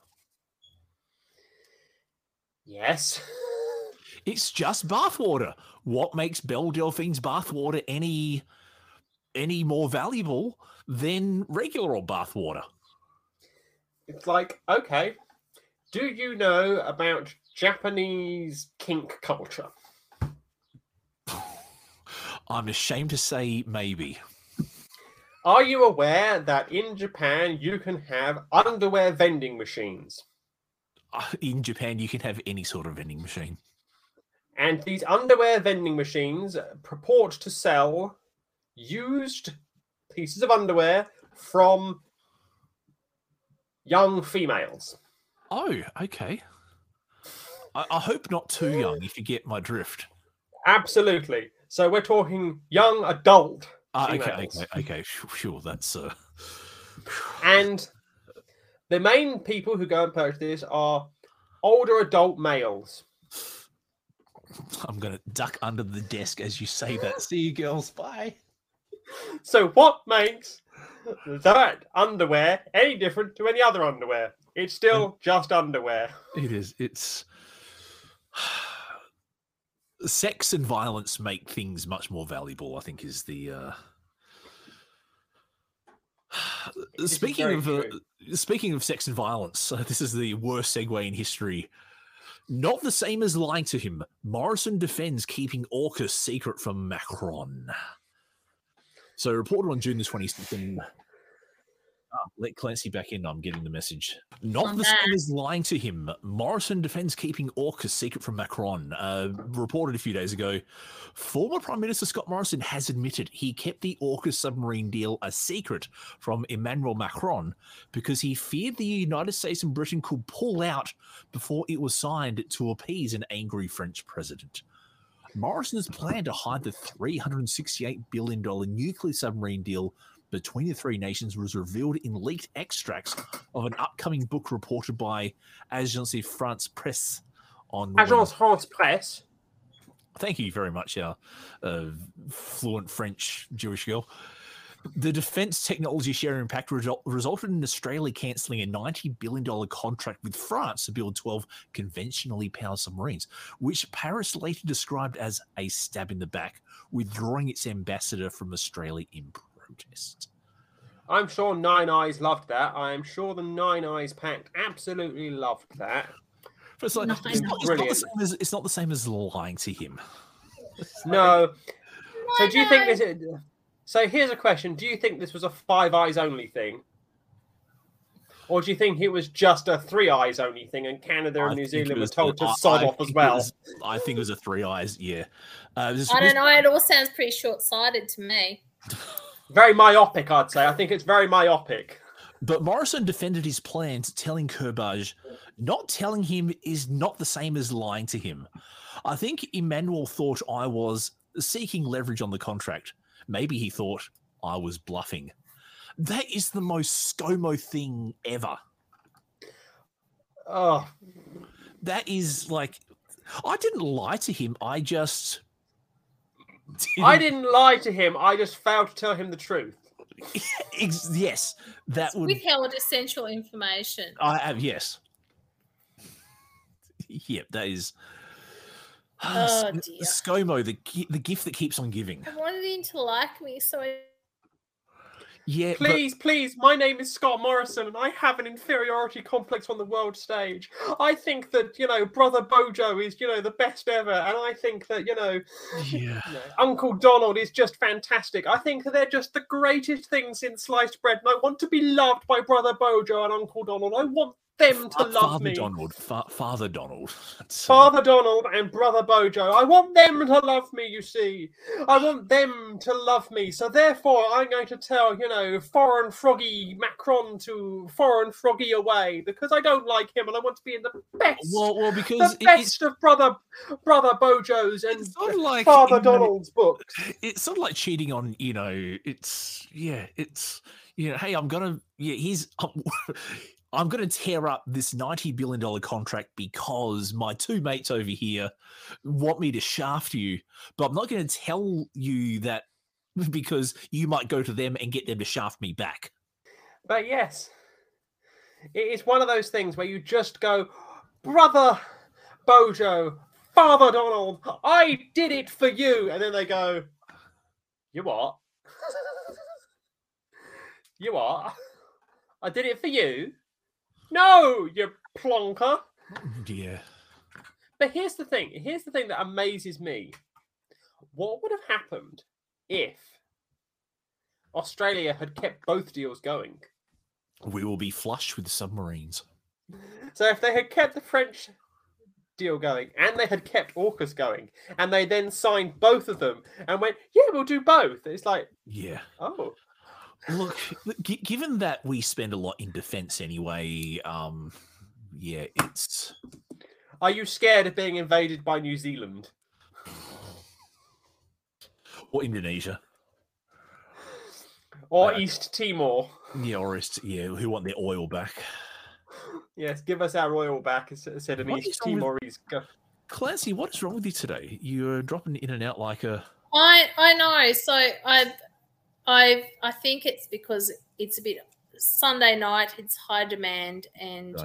Yes. It's just bathwater. What makes Belle Delphine's bathwater any more valuable than regular old bathwater? It's like, okay, do you know about Japanese kink culture? I'm ashamed to say maybe. Are you aware that in Japan you can have underwear vending machines? In Japan, you can have any sort of vending machine. And these underwear vending machines purport to sell used pieces of underwear from young females. Oh, okay. I hope not too young, if you get my drift. Absolutely. So we're talking young adult females. Okay, sure, that's... And the main people who go and purchase this are older adult males. I'm going to duck under the desk as you say that. See you girls, bye. So what makes that underwear any different to any other underwear? It's still just underwear. It is. It's sex and violence make things much more valuable, I think, is the speaking of sex and violence, this is the worst segue in history. Not the same as lying to him. Morrison defends keeping AUKUS secret from Macron. So reported on June the 22nd. Let Clancy back in. I'm getting the message. Not the same as lying to him. Morrison defends keeping AUKUS secret from Macron. Reported a few days ago. Former Prime Minister Scott Morrison has admitted he kept the AUKUS submarine deal a secret from Emmanuel Macron because he feared the United States and Britain could pull out before it was signed to appease an angry French president. Morrison's plan to hide the $368 billion nuclear submarine deal between the three nations was revealed in leaked extracts of an upcoming book reported by Agence France Presse on Agence France Presse. Thank you very much, our fluent French Jewish girl. The defence technology sharing pact resulted in Australia cancelling a $90 billion contract with France to build 12 conventionally powered submarines, which Paris later described as a stab in the back, withdrawing its ambassador from Australia in protest. I'm sure Nine Eyes loved that. I am sure the Nine Eyes Pact absolutely loved that. But it's, like, it's not the same as lying to him. No. So do you think this is... So here's a question. Do you think this was a Five Eyes only thing? Or do you think it was just a Three Eyes only thing and Canada and New Zealand were told to sod off as well? I think it was a Three Eyes, yeah. I don't know. It all sounds pretty short-sighted to me. Very myopic, I'd say. I think it's very myopic. But Morrison defended his plans, telling Kerbaj, not telling him is not the same as lying to him. I think Emmanuel thought I was seeking leverage on the contract. Maybe he thought I was bluffing. That is the most ScoMo thing ever. Oh. That is like... I didn't lie to him. I just... I didn't lie to him. I just failed to tell him the truth. Yes. That would... Withheld essential information. I have, yes. Yep, that is... Oh, dear. ScoMo, the gift that keeps on giving. I wanted him to like me, so I... Yeah, please, my name is Scott Morrison, and I have an inferiority complex on the world stage. I think that, Brother Bojo is, the best ever, and I think that, Uncle Donald is just fantastic. I think that they're just the greatest things in sliced bread, and I want to be loved by Brother Bojo and Uncle Donald. I want them to love me. Father Donald. Father Donald and Brother Bojo. I want them to love me, you see. I want them to love me. So therefore, I'm going to tell, foreign froggy Macron to foreign froggy away because I don't like him and I want to be in the best. Well, because the best of Brother Bojo's and like, Father Donald's books. It's sort of like cheating on, hey, I'm going to tear up this $90 billion contract because my two mates over here want me to shaft you, but I'm not going to tell you that because you might go to them and get them to shaft me back. But yes, it's one of those things where you just go, Brother Bojo, Father Donald, I did it for you. And then they go, you what? You what? I did it for you? No, you plonker. Yeah. But here's the thing. Here's the thing that amazes me. What would have happened if Australia had kept both deals going? We will be flush with submarines. So if they had kept the French deal going and they had kept AUKUS going and they then signed both of them and went, yeah, we'll do both. It's like, yeah. Oh. Look, given that we spend a lot in defense anyway, it's... Are you scared of being invaded by New Zealand? Or Indonesia? Or East Timor? Yeah, who want their oil back. Yes, give us our oil back, said an East Timorese. Clancy, what is wrong with you today? You're dropping in and out like a... I know, so I think it's because it's a bit Sunday night. It's high demand, and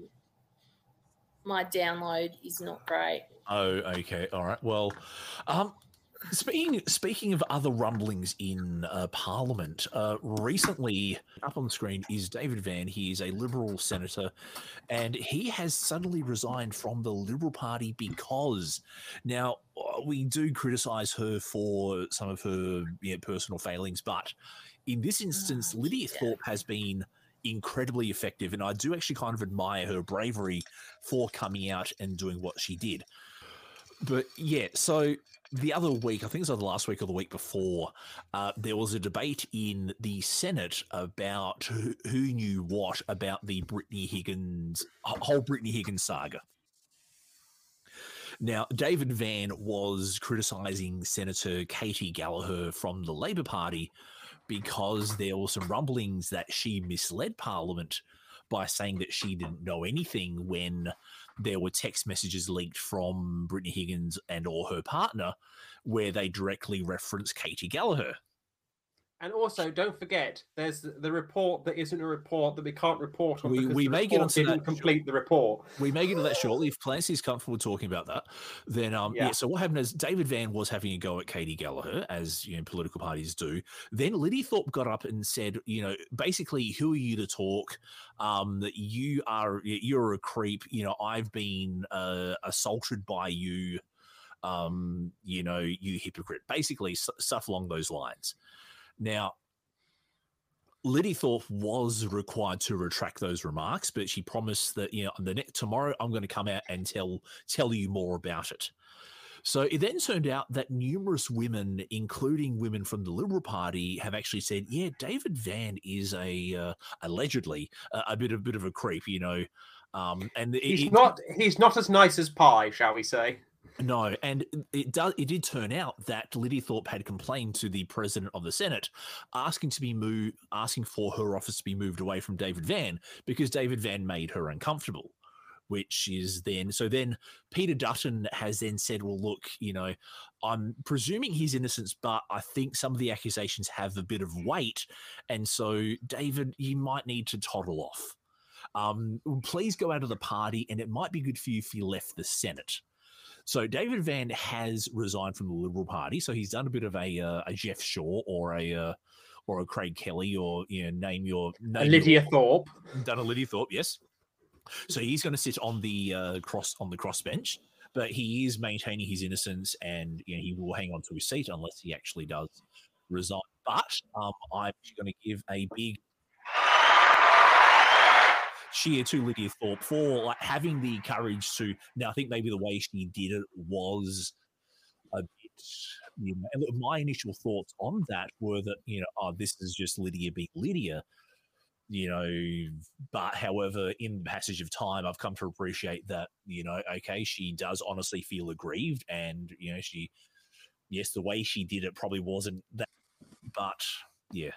my download is not great. Oh, okay, all right. Well, speaking of other rumblings in Parliament, recently up on the screen is David Van. He is a Liberal senator, and he has suddenly resigned from the Liberal Party because now we do criticise her for some of her personal failings, but in this instance, Lydia Thorpe has been incredibly effective, and I do actually kind of admire her bravery for coming out and doing what she did. But yeah, so the other week, I think it was either last week or the week before, there was a debate in the Senate about who knew what about the whole Brittany Higgins saga. Now, David Van was criticising Senator Katie Gallagher from the Labor Party because there were some rumblings that she misled Parliament by saying that she didn't know anything when there were text messages leaked from Brittany Higgins and or her partner where they directly reference Katie Gallagher. And also, don't forget, there's the report that isn't a report that we can't report on. We may get onto that. Complete the report. We may get into that shortly. If Clancy's comfortable talking about that, then yeah. So what happened is David Van was having a go at Katie Gallagher, as political parties do. Then Lydia Thorpe got up and said, basically, who are you to talk? That you're a creep. I've been assaulted by you. You hypocrite. Basically, stuff along those lines. Now, Lydia Thorpe was required to retract those remarks, but she promised that tomorrow I'm going to come out and tell you more about it. So it then turned out that numerous women, including women from the Liberal Party, have actually said, "Yeah, David Van is allegedly a bit of a creep," and he's not as nice as pie, shall we say? No, and it did turn out that Lydia Thorpe had complained to the president of the Senate, asking for her office to be moved away from David Van because David Van made her uncomfortable. Which is then Peter Dutton has then said, "Well, look, I'm presuming his innocence, but I think some of the accusations have a bit of weight, and so David, you might need to toddle off. Please go out of the party, and it might be good for you if you left the Senate." So David Van has resigned from the Liberal Party. So he's done a bit of a Jeff Shaw or a Craig Kelly or name Lydia Thorpe. Done a Lydia Thorpe, yes. So he's going to sit on the crossbench, but he is maintaining his innocence, and he will hang on to his seat unless he actually does resign. But I'm going to give a big cheer to Lydia Thorpe for having the courage to. Now, I think maybe the way she did it was a bit. My initial thoughts on that were that this is just Lydia being Lydia, But however, in the passage of time, I've come to appreciate that okay, she does honestly feel aggrieved, and the way she did it probably wasn't that, but yeah.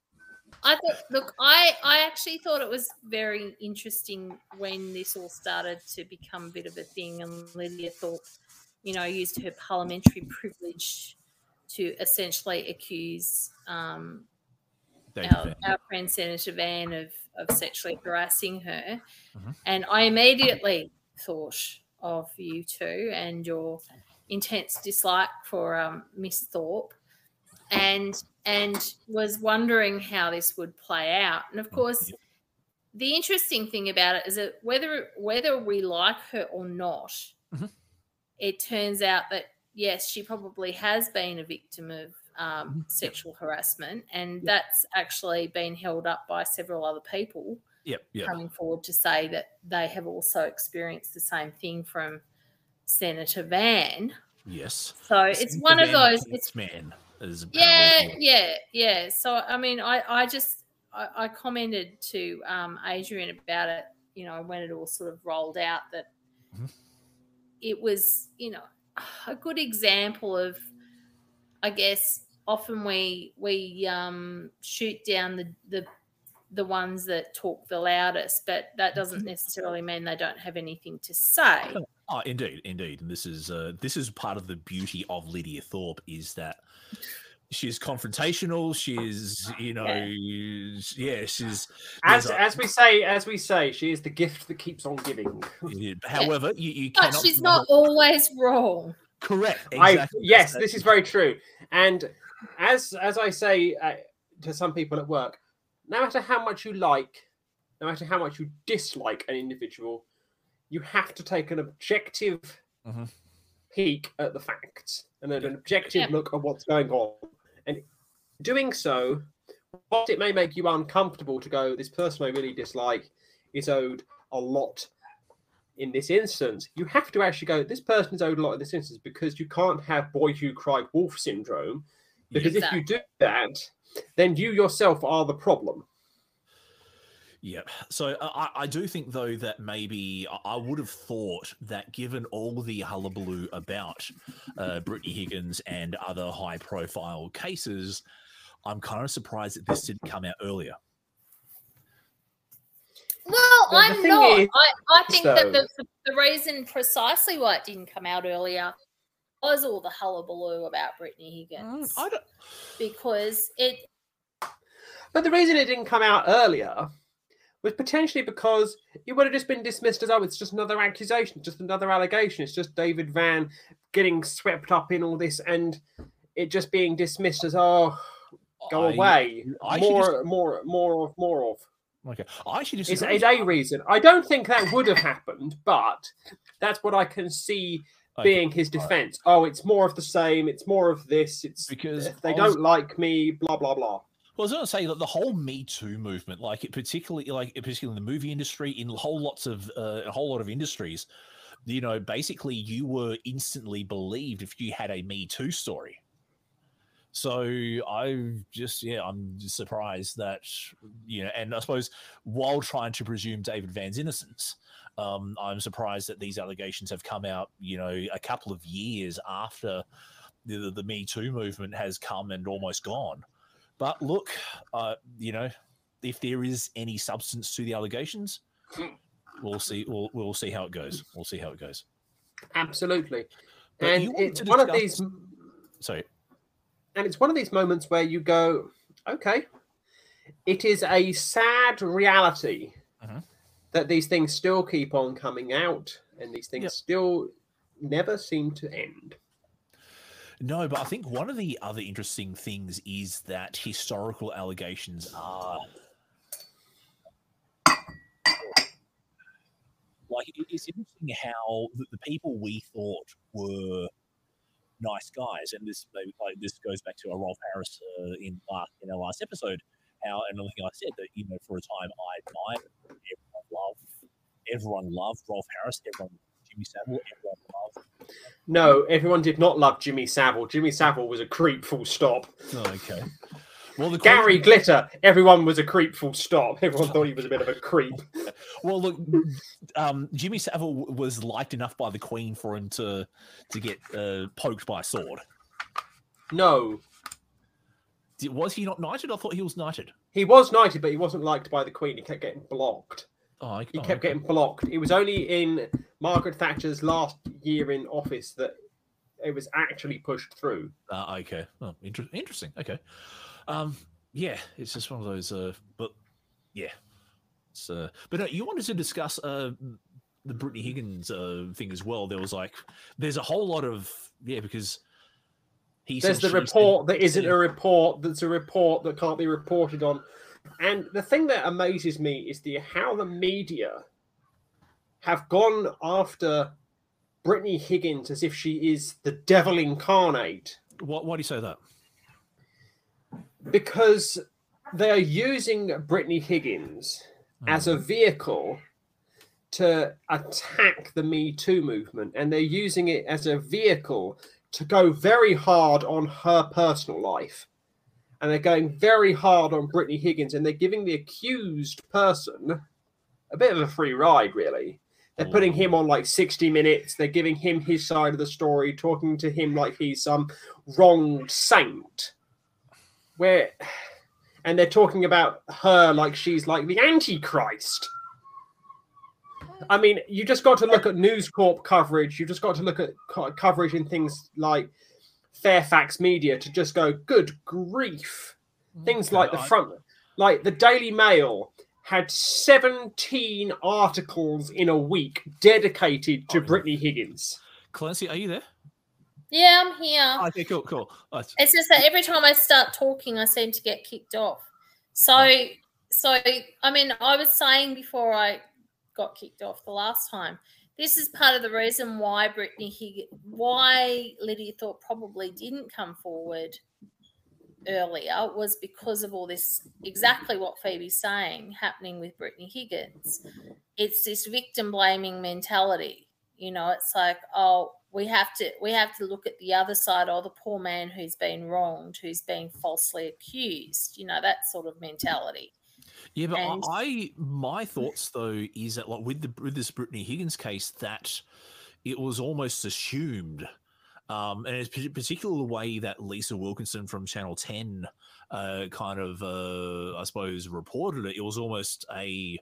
I actually thought it was very interesting when this all started to become a bit of a thing, and Lydia Thorpe, used her parliamentary privilege to essentially accuse our friend Senator Van of sexually harassing her. Mm-hmm. And I immediately thought of you two and your intense dislike for Miss Thorpe. And was wondering how this would play out. And of course, the interesting thing about it is that whether we like her or not, mm-hmm. it turns out that, yes, she probably has been a victim of sexual harassment, and that's actually been held up by several other people coming forward to say that they have also experienced the same thing from Senator Van. Yes. So it's one of those. It's man. Yeah. So I mean, I commented to Adrian about it, when it all sort of rolled out, that mm-hmm. it was, a good example of, I guess, often we shoot down the ones that talk the loudest, but that doesn't necessarily mean they don't have anything to say. Oh, indeed. And this is part of the beauty of Lydia Thorpe, is that she's confrontational. She's, she's as we say, she is the gift that keeps on giving. However, you but cannot. She's not always wrong. Correct. Exactly. Yes, this is very true. And as I say to some people at work, no matter how much you like, no matter how much you dislike an individual, you have to take an objective peek at the facts and an objective look at what's going on. And doing so, whilst it may make you uncomfortable to go, this person I really dislike is owed a lot in this instance, you have to actually go, this person is owed a lot in this instance, because you can't have boy who cried wolf syndrome. Because if you do that, then you yourself are the problem. Yeah. So I do think, though, that maybe I would have thought that given all the hullabaloo about Brittany Higgins and other high-profile cases, I'm kind of surprised that this didn't come out earlier. Well, I'm not. I think that the reason precisely why it didn't come out earlier was all the hullabaloo about Brittany Higgins. Because it... But the reason it didn't come out earlier was potentially because it would have just been dismissed as, oh, it's just another accusation, just another allegation. It's just David Van getting swept up in all this and it just being dismissed as, oh, go away. More of. Okay, I actually it's a reason. I don't think that would have happened, but that's what I can see being his defense. Oh, it's more of the same. It's more of this. It's because they don't like me. Blah blah blah. Well, I was going to say that the whole Me Too movement, particularly in the movie industry, in a whole lot of industries, basically you were instantly believed if you had a Me Too story. So I'm just surprised that, and I suppose while trying to presume David Van's innocence, I'm surprised that these allegations have come out, a couple of years after the Me Too movement has come and almost gone. But look, if there is any substance to the allegations, we'll see. We'll see how it goes. We'll see how it goes. Absolutely. But and it's one of these. Sorry. And it's one of these moments where you go, okay, it is a sad reality that these things still keep on coming out and these things still never seem to end. No, but I think one of the other interesting things is that historical allegations are it's interesting how the people we thought were nice guys, and this goes back to Rolf Harris in our last episode. How another thing I said that for a time I admired, everyone loved Rolf Harris, everyone loved Jimmy Savile, everyone loved. No, everyone did not love Jimmy Savile. Jimmy Savile was a creep. Full stop. Oh, okay. Well, Gary Glitter, everyone was a creep. Full stop. Everyone thought he was a bit of a creep. Well, look, Jimmy Savile was liked enough by the Queen for him to get poked by a sword. No. Was he not knighted? I thought he was knighted. He was knighted, but he wasn't liked by the Queen. He kept getting blocked. He kept getting blocked. It was only in Margaret Thatcher's last year in office that it was actually pushed through. Okay. Oh, interesting. Okay. Yeah, it's just one of those. But yeah, but no, you wanted to discuss the Brittany Higgins thing as well. There's a whole lot of because there's the report that isn't a report. That's a report that can't be reported on. And the thing that amazes me is how the media have gone after Brittany Higgins as if she is the devil incarnate. Why do you say that? Because they are using Brittany Higgins as a vehicle to attack the Me Too movement, and they're using it as a vehicle to go very hard on her personal life. And they're going very hard on Brittany Higgins, and they're giving the accused person a bit of a free ride, really. They're putting him on 60 Minutes. They're giving him his side of the story, talking to him like he's some wronged saint. And they're talking about her like she's like the Antichrist. I mean, you just got to look at News Corp coverage. You just got to look at coverage in things like Fairfax Media to just go, good grief. Things like like the Daily Mail had 17 articles in a week dedicated to Brittany Higgins. Clancy, are you there? Yeah, I'm here. Okay, cool. It's just that every time I start talking, I seem to get kicked off. So I mean, I was saying before I got kicked off the last time, this is part of the reason why why Lydia Thorpe probably didn't come forward earlier, was because of all this, exactly what Phoebe's saying, happening with Brittany Higgins. It's this victim blaming mentality. You know, it's like, oh, we have to look at the other side, or the poor man who's been wronged, who's been falsely accused. You know, that sort of mentality. Yeah, but my thoughts though is that, like, with this Brittany Higgins case, that it was almost assumed, and it's particularly the way that Lisa Wilkinson from Channel 10 kind of I suppose reported it. It was almost a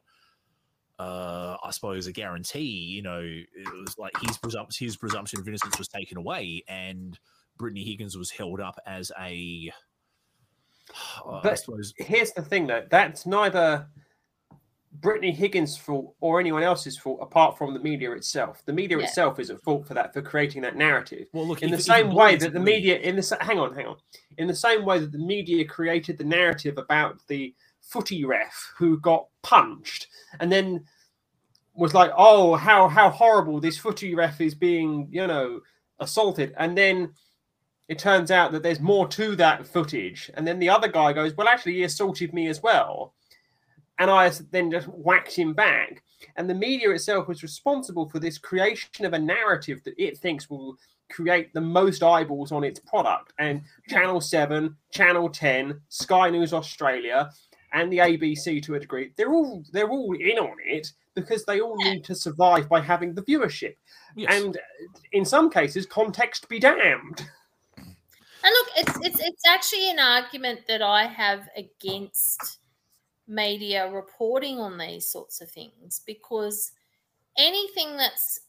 I suppose a guarantee. You know, it was like his presumption of innocence was taken away, and Brittany Higgins was held up as a. But I suppose here's the thing, though: that's neither Brittany Higgins' fault or anyone else's fault, apart from the media itself. The media itself is at fault for that, for creating that narrative. Well, look, in the same way that the media, hang on, in the same way that the media created the narrative about the footy ref who got punched, and then was like, "Oh, how horrible! This footy ref is being, you know, assaulted," and then it turns out that there's more to that footage. And then the other guy goes, well, actually, he assaulted me as well. And I then just whacked him back. And the media itself was responsible for this creation of a narrative that it thinks will create the most eyeballs on its product. And Channel 7, Channel 10, Sky News Australia, and the ABC to a degree, they're all in on it because they all need to survive by having the viewership. Yes. And in some cases, context be damned. And look, it's actually an argument that I have against media reporting on these sorts of things, because anything that's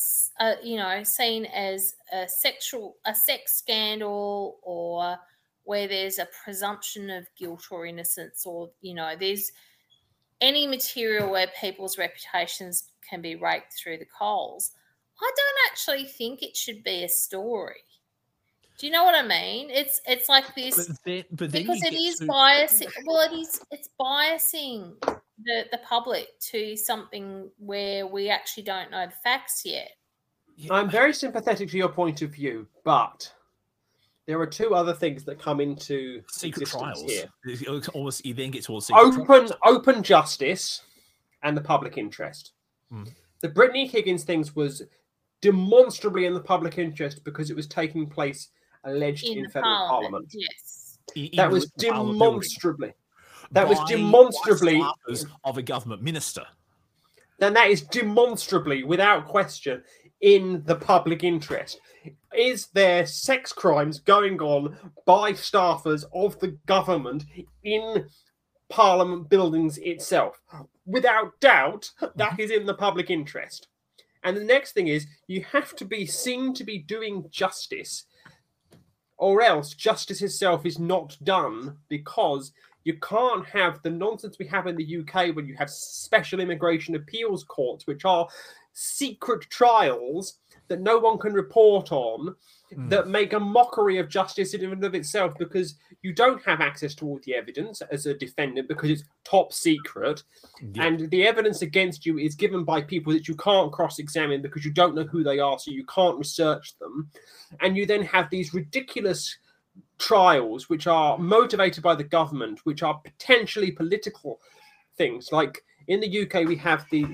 seen as a sex scandal, or where there's a presumption of guilt or innocence, or there's any material where people's reputations can be raked through the coals, I don't actually think it should be a story. Do you know what I mean? It's like this, but because it is biasing. Well, it's biasing the public to something where we actually don't know the facts yet. I'm very sympathetic to your point of view, but there are two other things that come into secret trials here. Almost, you then get towards secret open justice and the public interest. The Brittany Higgins things was demonstrably in the public interest because it was taking place alleged in federal parliament. Yes, that was demonstrably. That was demonstrably of a government minister. Then that is demonstrably, without question, in the public interest. Is there sex crimes going on by staffers of the government in Parliament buildings itself? Without doubt, that is in the public interest. And the next thing is, you have to be seen to be doing justice, or else justice itself is not done, because you can't have the nonsense we have in the UK when you have special immigration appeals courts, which are secret trials that no one can report on, that make a mockery of justice in and of itself, because you don't have access to all the evidence as a defendant because it's top secret. Yeah. And the evidence against you is given by people that you can't cross-examine because you don't know who they are, so you can't research them. And you then have these ridiculous trials which are motivated by the government, which are potentially political things. Like in the UK, we have the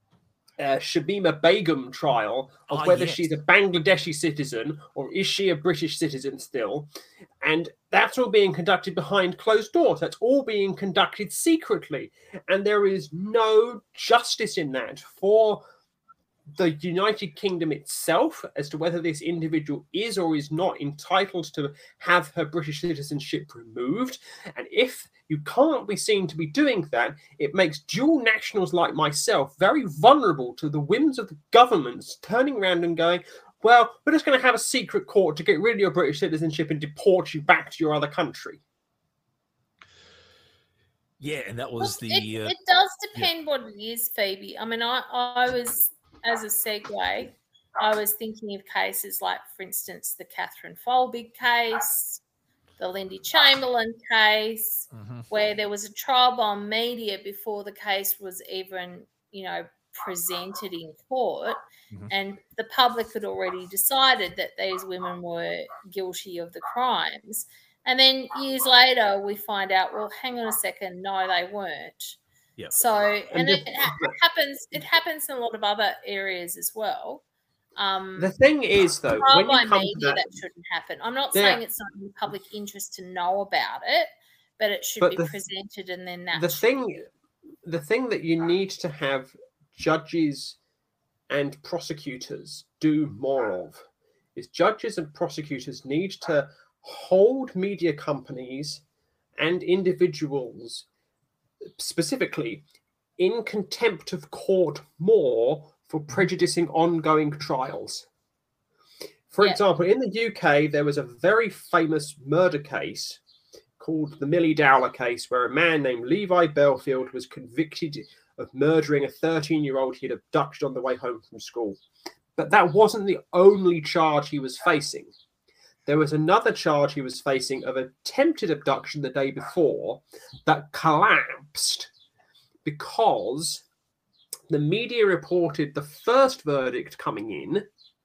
Shamima Begum trial of whether she's a Bangladeshi citizen or is she a British citizen still. And that's all being conducted behind closed doors. That's all being conducted secretly. And there is no justice in that for the United Kingdom itself as to whether this individual is or is not entitled to have her British citizenship removed. And if you can't be seen to be doing that, it makes dual nationals like myself very vulnerable to the whims of the governments turning around and going, well, we're just going to have a secret court to get rid of your British citizenship and deport you back to your other country. Yeah, and that was It does depend what it is, Phoebe. I mean, I was, as a segue, I was thinking of cases like, for instance, the Catherine Folbig case, the Lindy Chamberlain case, where there was a trial by media before the case was even, presented in court, and the public had already decided that these women were guilty of the crimes. And then years later, we find out, well, hang on a second, no, they weren't. Yeah. So, and it happens. It happens in a lot of other areas as well. The thing is, though, when you come to that shouldn't happen. I'm not saying it's not in the public interest to know about it, but it should be presented, and then that. The thing that you need to have judges and prosecutors do more of is judges and prosecutors need to hold media companies and individuals specifically in contempt of court more for prejudicing ongoing trials. For example, in the UK, there was a very famous murder case called the Millie Dowler case, where a man named Levi Belfield was convicted of murdering a 13-year-old he'd abducted on the way home from school. But that wasn't the only charge he was facing. There was another charge he was facing of attempted abduction the day before that collapsed because the media reported the first verdict coming in,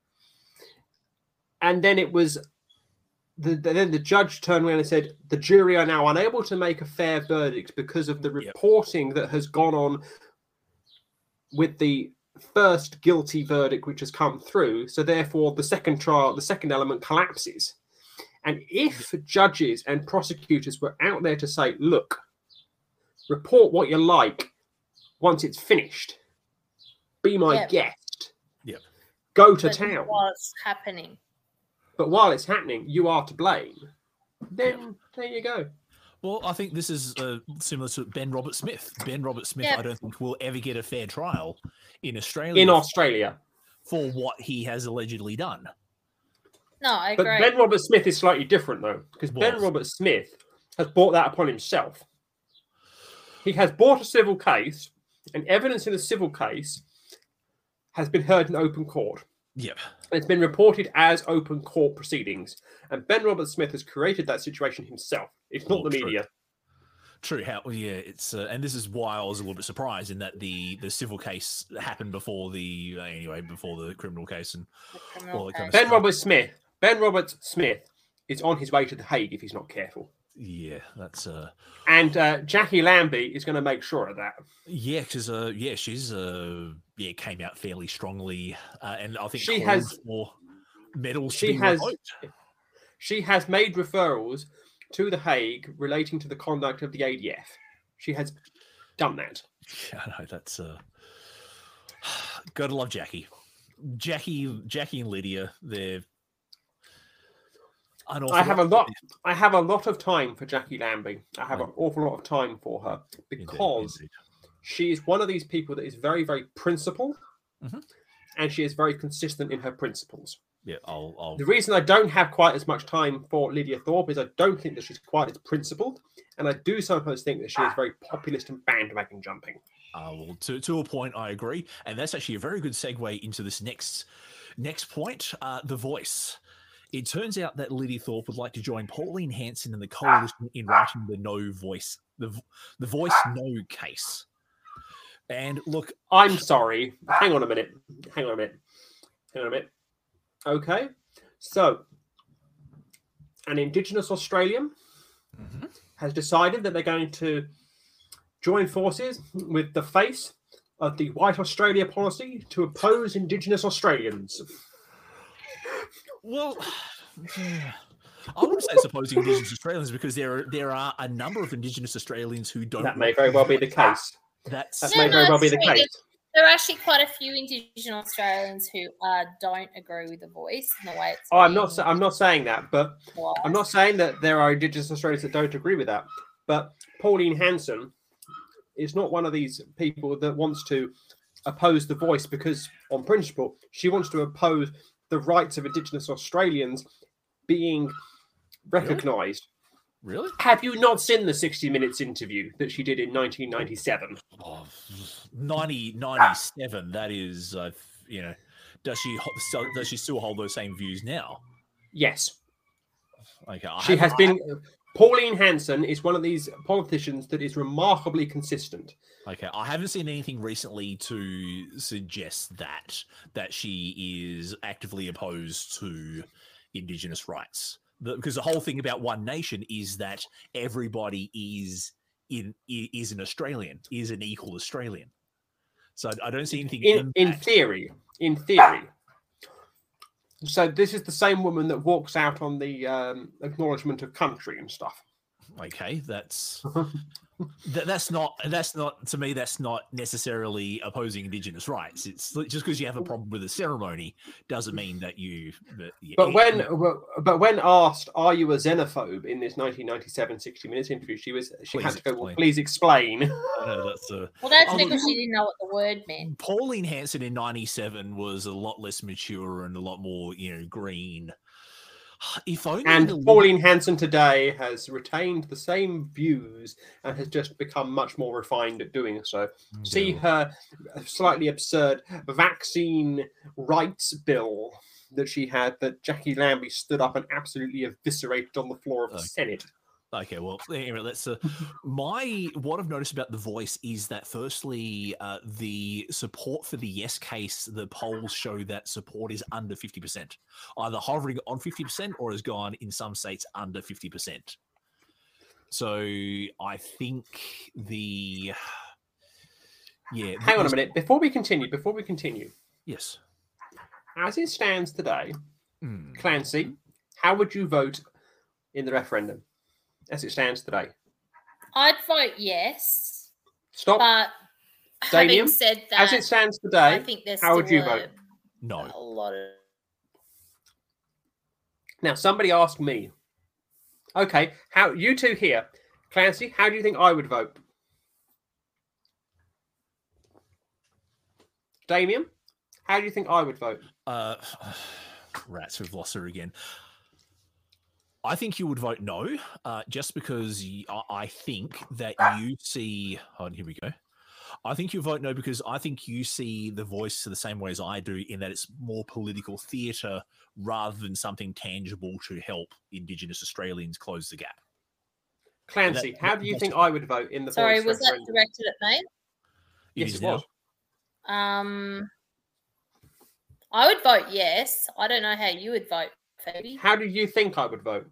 and then it was then the judge turned around and said, the jury are now unable to make a fair verdict because of the reporting that has gone on with the first guilty verdict which has come through. So therefore, the second trial, the second element collapses. And if judges and prosecutors were out there to say, look, report what you like once it's finished, be my guest, go to town. While it's happening. But while it's happening, you are to blame. Then there you go. Well, I think this is similar to Ben Roberts-Smith. Ben Roberts-Smith, I don't think will ever get a fair trial in Australia. For what he has allegedly done. No, I agree. But Ben Roberts-Smith is slightly different, though, because Ben Roberts-Smith has brought that upon himself. He has brought a civil case, and evidence in the civil case has been heard in open court. Yep. It's been reported as open court proceedings. And Ben Roberts-Smith has created that situation himself. It's not the media. True. It's and this is why I was a little bit surprised in that the civil case happened before the criminal case and all that kind of stuff. Ben Roberts-Smith is on his way to The Hague if he's not careful. Yeah, that's and Jackie Lambie is going to make sure of that. Yeah, because she's came out fairly strongly, and I think she has more medals. She has made referrals to The Hague relating to the conduct of the ADF. She has done that. Yeah, I know that's gotta love Jackie and Lydia. They're. I have a lot of time for Jackie Lambie. I have an awful lot of time for her because she is one of these people that is very, very principled, and she is very consistent in her principles. Yeah, The reason I don't have quite as much time for Lydia Thorpe is I don't think that she's quite as principled, and I do sometimes think that she is very populist and bandwagon jumping. Well, to a point, I agree, and that's actually a very good segue into this next point. The Voice. It turns out that Lydia Thorpe would like to join Pauline Hanson in the coalition in writing the No Voice, the Voice No case. And look, I'm sorry. Hang on a minute. Okay, so an Indigenous Australian has decided that they're going to join forces with the face of the White Australia policy to oppose Indigenous Australians. Well, I wouldn't say it's opposing Indigenous Australians because there are a number of Indigenous Australians who don't. That may very well be the case. That may very well be the case. There are actually quite a few Indigenous Australians who don't agree with The Voice in the way it's. I'm not saying that, but I'm not saying that there are Indigenous Australians that don't agree with that. But Pauline Hanson is not one of these people that wants to oppose The Voice because, on principle, she wants to oppose the rights of Indigenous Australians being recognised. Really? Have you not seen the 60 Minutes interview that she did in 1997? 97. That is, does she still hold those same views now? Yes. Okay. She has been. Pauline Hanson is one of these politicians that is remarkably consistent. Okay, I haven't seen anything recently to suggest that she is actively opposed to Indigenous rights. Because the whole thing about One Nation is that everybody is an Australian, is an equal Australian. So I don't see anything in theory. So this is the same woman that walks out on the acknowledgement of country and stuff. Okay, that's not to me. That's not necessarily opposing Indigenous rights. It's just because you have a problem with a ceremony doesn't mean that you. But when asked, "Are you a xenophobe?" in this 1997 60 Minutes interview, she had to go, "Well, please explain." That's because she didn't know what the word meant. Pauline Hanson in 97 was a lot less mature and a lot more, green. Pauline Hanson today has retained the same views and has just become much more refined at doing so. Yeah. See her slightly absurd vaccine rights bill that she had that Jackie Lambie stood up and absolutely eviscerated on the floor of the Senate. Okay, well, anyway, let's. What I've noticed about The Voice is that, firstly, the support for the yes case, the polls show that support is under 50%, either hovering on 50% or has gone in some states under 50%. So I think Hang on a minute before we continue. Yes. As it stands today, Clancy, how would you vote in the referendum? As it stands today, I'd vote yes. Stop. But Damien, having said that, as it stands today, I think there's how would you vote? No. A lot of. Now, somebody asked me. Okay, how you two here, Clancy? How do you think I would vote? Damien, how do you think I would vote? Rats, we've lost her again. I think you would vote no, just because I think that you see. Oh, here we go. I think you vote no because I think you see The Voice the same way as I do, in that it's more political theatre rather than something tangible to help Indigenous Australians close the gap. Clancy, how do you think I would vote in the Voice? Sorry, was that directed at me? Yes, it was. I would vote yes. I don't know how you would vote, Phoebe. How do you think I would vote?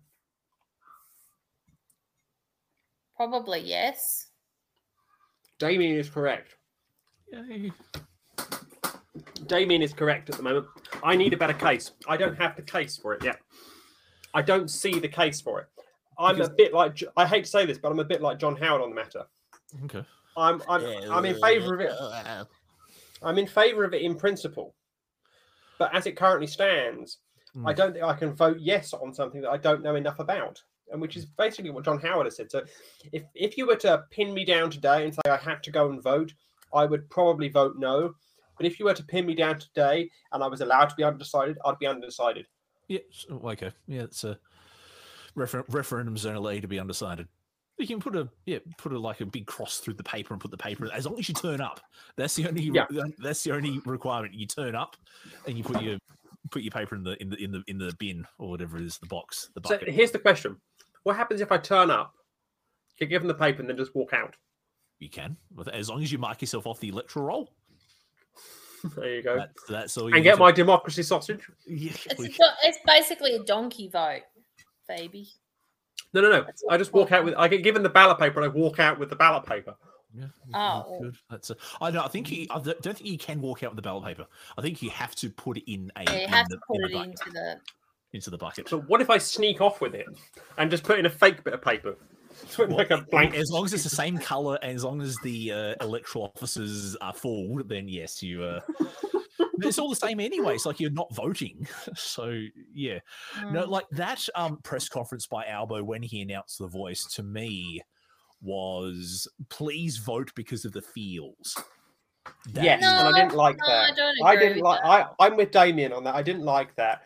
Probably yes. Damien is correct. Yay. Damien is correct at the moment. I need a better case. I don't have the case for it yet. I don't see the case for it. I'm a bit like, I hate to say this, but I'm a bit like John Howard on the matter. Okay. I'm in favour of it. I'm in favour of it in principle. But as it currently stands, I don't think I can vote yes on something that I don't know enough about. And which is basically what John Howard has said. So if you were to pin me down today and say I had to go and vote, I would probably vote no. But if you were to pin me down today and I was allowed to be undecided, I'd be undecided. Yeah, okay. Yeah, it's a referendums don't allow you to be undecided. You can put a like a big cross through the paper and put the paper in, as long as you turn up. That's the only requirement. You turn up and you put your paper in the bin or whatever it is, the box, the bucket. So here's the question: what happens if I turn up, get given the paper, and then just walk out? You can, as long as you mark yourself off the electoral roll. There you go. That's all. And get my democracy sausage. Yeah, it's basically a donkey vote, Phoebe. No. I just walk out with. I get given the ballot paper, and I walk out with the ballot paper. Yeah. Oh, good. I don't think you can walk out with the ballot paper. I think you have to put it in a. Yeah, you have to put it into the bucket. But what if I sneak off with it and just put in a fake bit of paper? Like a blank. As long as it's the same color, and as long as the electoral offices are full, then yes, you. It's all the same anyway. It's like you're not voting. So yeah, no, like that press conference by Albo when he announced The Voice, to me was please vote because of the feels. Yes, and I didn't like that. I didn't like. I'm with Damien on that. I didn't like that.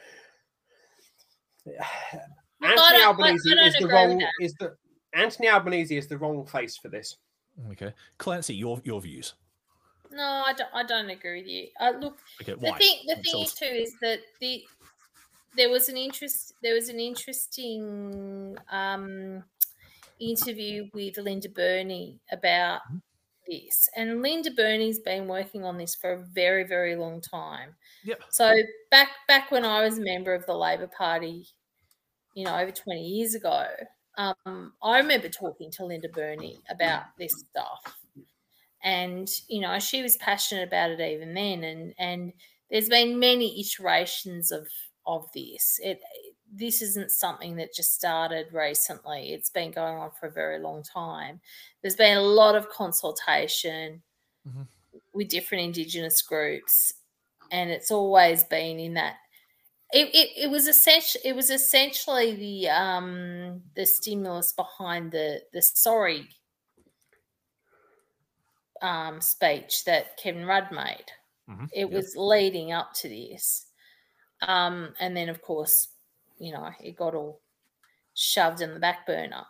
Anthony Albanese is the wrong. Anthony Albanese is the wrong face for this. Okay, Clancy, your views. No, I don't agree with you. Look, okay, the thing too is that there was an interesting interview with Linda Burney about this, and Linda Burney's been working on this for a very, very long time. Yep. So back when I was a member of the Labor Party, over 20 years ago, I remember talking to Linda Burney about this stuff. And, she was passionate about it even then. And there's been many iterations of this. This isn't something that just started recently. It's been going on for a very long time. There's been a lot of consultation with different Indigenous groups. And it's always been in that. It was essentially the stimulus behind the sorry speech that Kevin Rudd made. It was leading up to this, and then of course, it got all shoved in the back burner.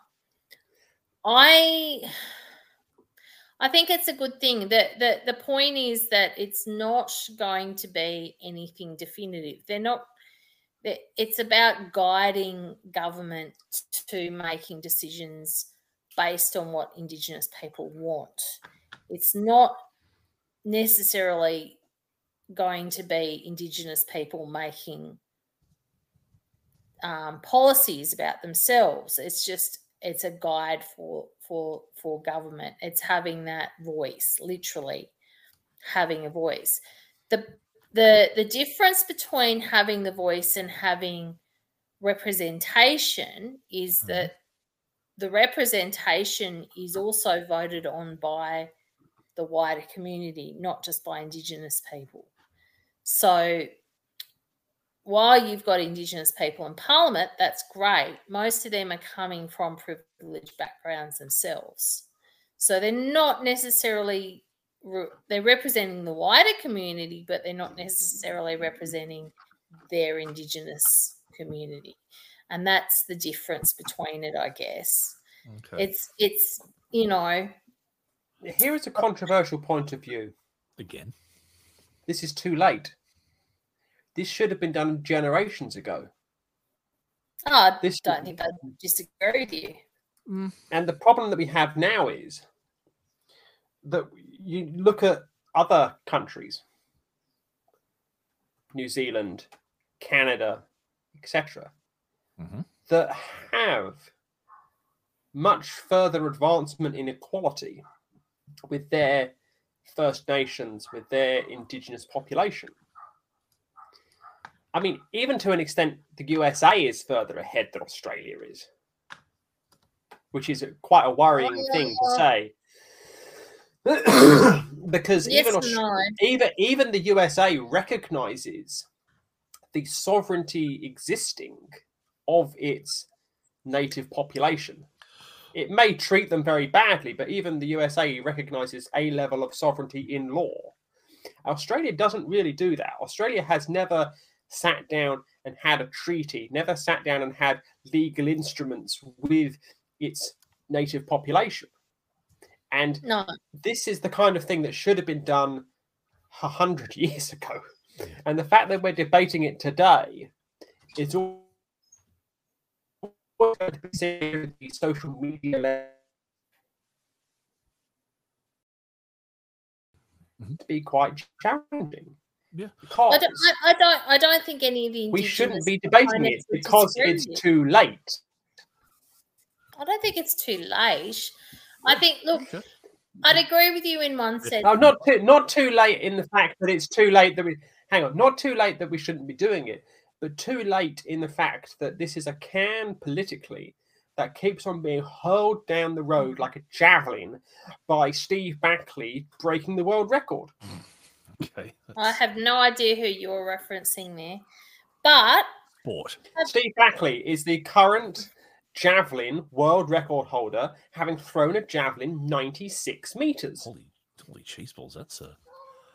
I think it's a good thing. The point is that it's not going to be anything definitive. It's about guiding government to making decisions based on what Indigenous people want. It's not necessarily going to be Indigenous people making policies about themselves. It's a guide for government. It's having that voice, literally having a voice. The difference between having the voice and having representation is that the representation is also voted on by the wider community, not just by Indigenous people. So while you've got Indigenous people in Parliament, that's great. Most of them are coming from privileged backgrounds themselves. So they're not necessarily, they're representing the wider community, but they're not necessarily representing their Indigenous community. And that's the difference between it, I guess. Okay. It's Here is a controversial point of view. Again. This is too late. This should have been done generations ago. I don't think I disagree with you. And the problem that we have now is that you look at other countries, New Zealand, Canada, etc., that have much further advancement in equality with their First Nations, with their Indigenous population. I mean, even to an extent, the USA is further ahead than Australia is, which is quite a worrying thing to say. Because even the USA recognizes the sovereignty existing of its native population. It may treat them very badly, but even the USA recognizes a level of sovereignty in law. Australia doesn't really do that. Australia has never sat down and had a treaty, never sat down and had legal instruments with its native population. And this is the kind of thing that should have been done 100 years ago. And the fact that we're debating it today is all going to be seen the social media to be quite challenging. Yeah, I don't think any of the we shouldn't be debating it because it's too late. I don't think it's too late. I think, look, I'd agree with you in one sense. No, not too late in the fact that it's too late that not too late that we shouldn't be doing it, but too late in the fact that this is a can politically that keeps on being hurled down the road like a javelin by Steve Backley breaking the world record. Okay. I have no idea who you're referencing there, but Steve Backley is the current javelin world record holder, having thrown a javelin 96 meters. Holy cheese balls! That's a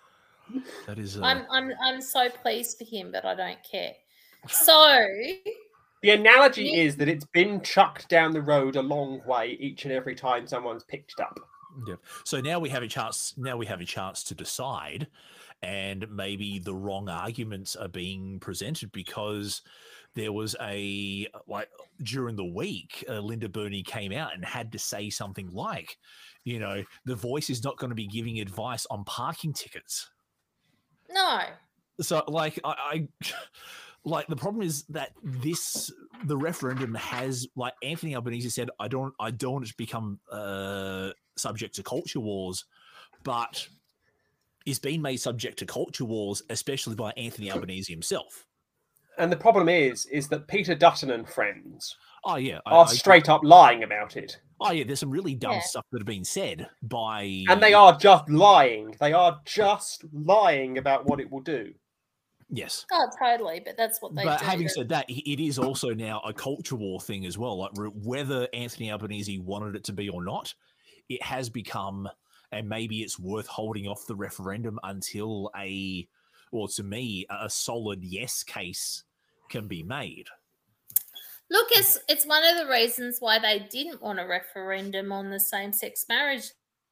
That is. I'm so pleased for him, but I don't care. So the analogy is that it's been chucked down the road a long way each and every time someone's picked up. Yeah. So now we have a chance. Now we have a chance to decide, and maybe the wrong arguments are being presented because there was during the week, Linda Burney came out and had to say something like, the Voice is not going to be giving advice on parking tickets. No. So I the problem is that the referendum has, like Anthony Albanese said, I don't want it to become subject to culture wars, but it's been made subject to culture wars, especially by Anthony Albanese himself. And the problem is that Peter Dutton and friends are straight up lying about it. Oh, yeah, there's some really dumb stuff that have been said by... And they are just lying. They are just lying about what it will do. Yes. Oh, totally, but that's what they do. But having said that, it is also now a culture war thing as well. Like, whether Anthony Albanese wanted it to be or not, it has become, and maybe it's worth holding off the referendum until to me, a solid yes case can be made. Look, it's one of the reasons why they didn't want a referendum on the same-sex marriage.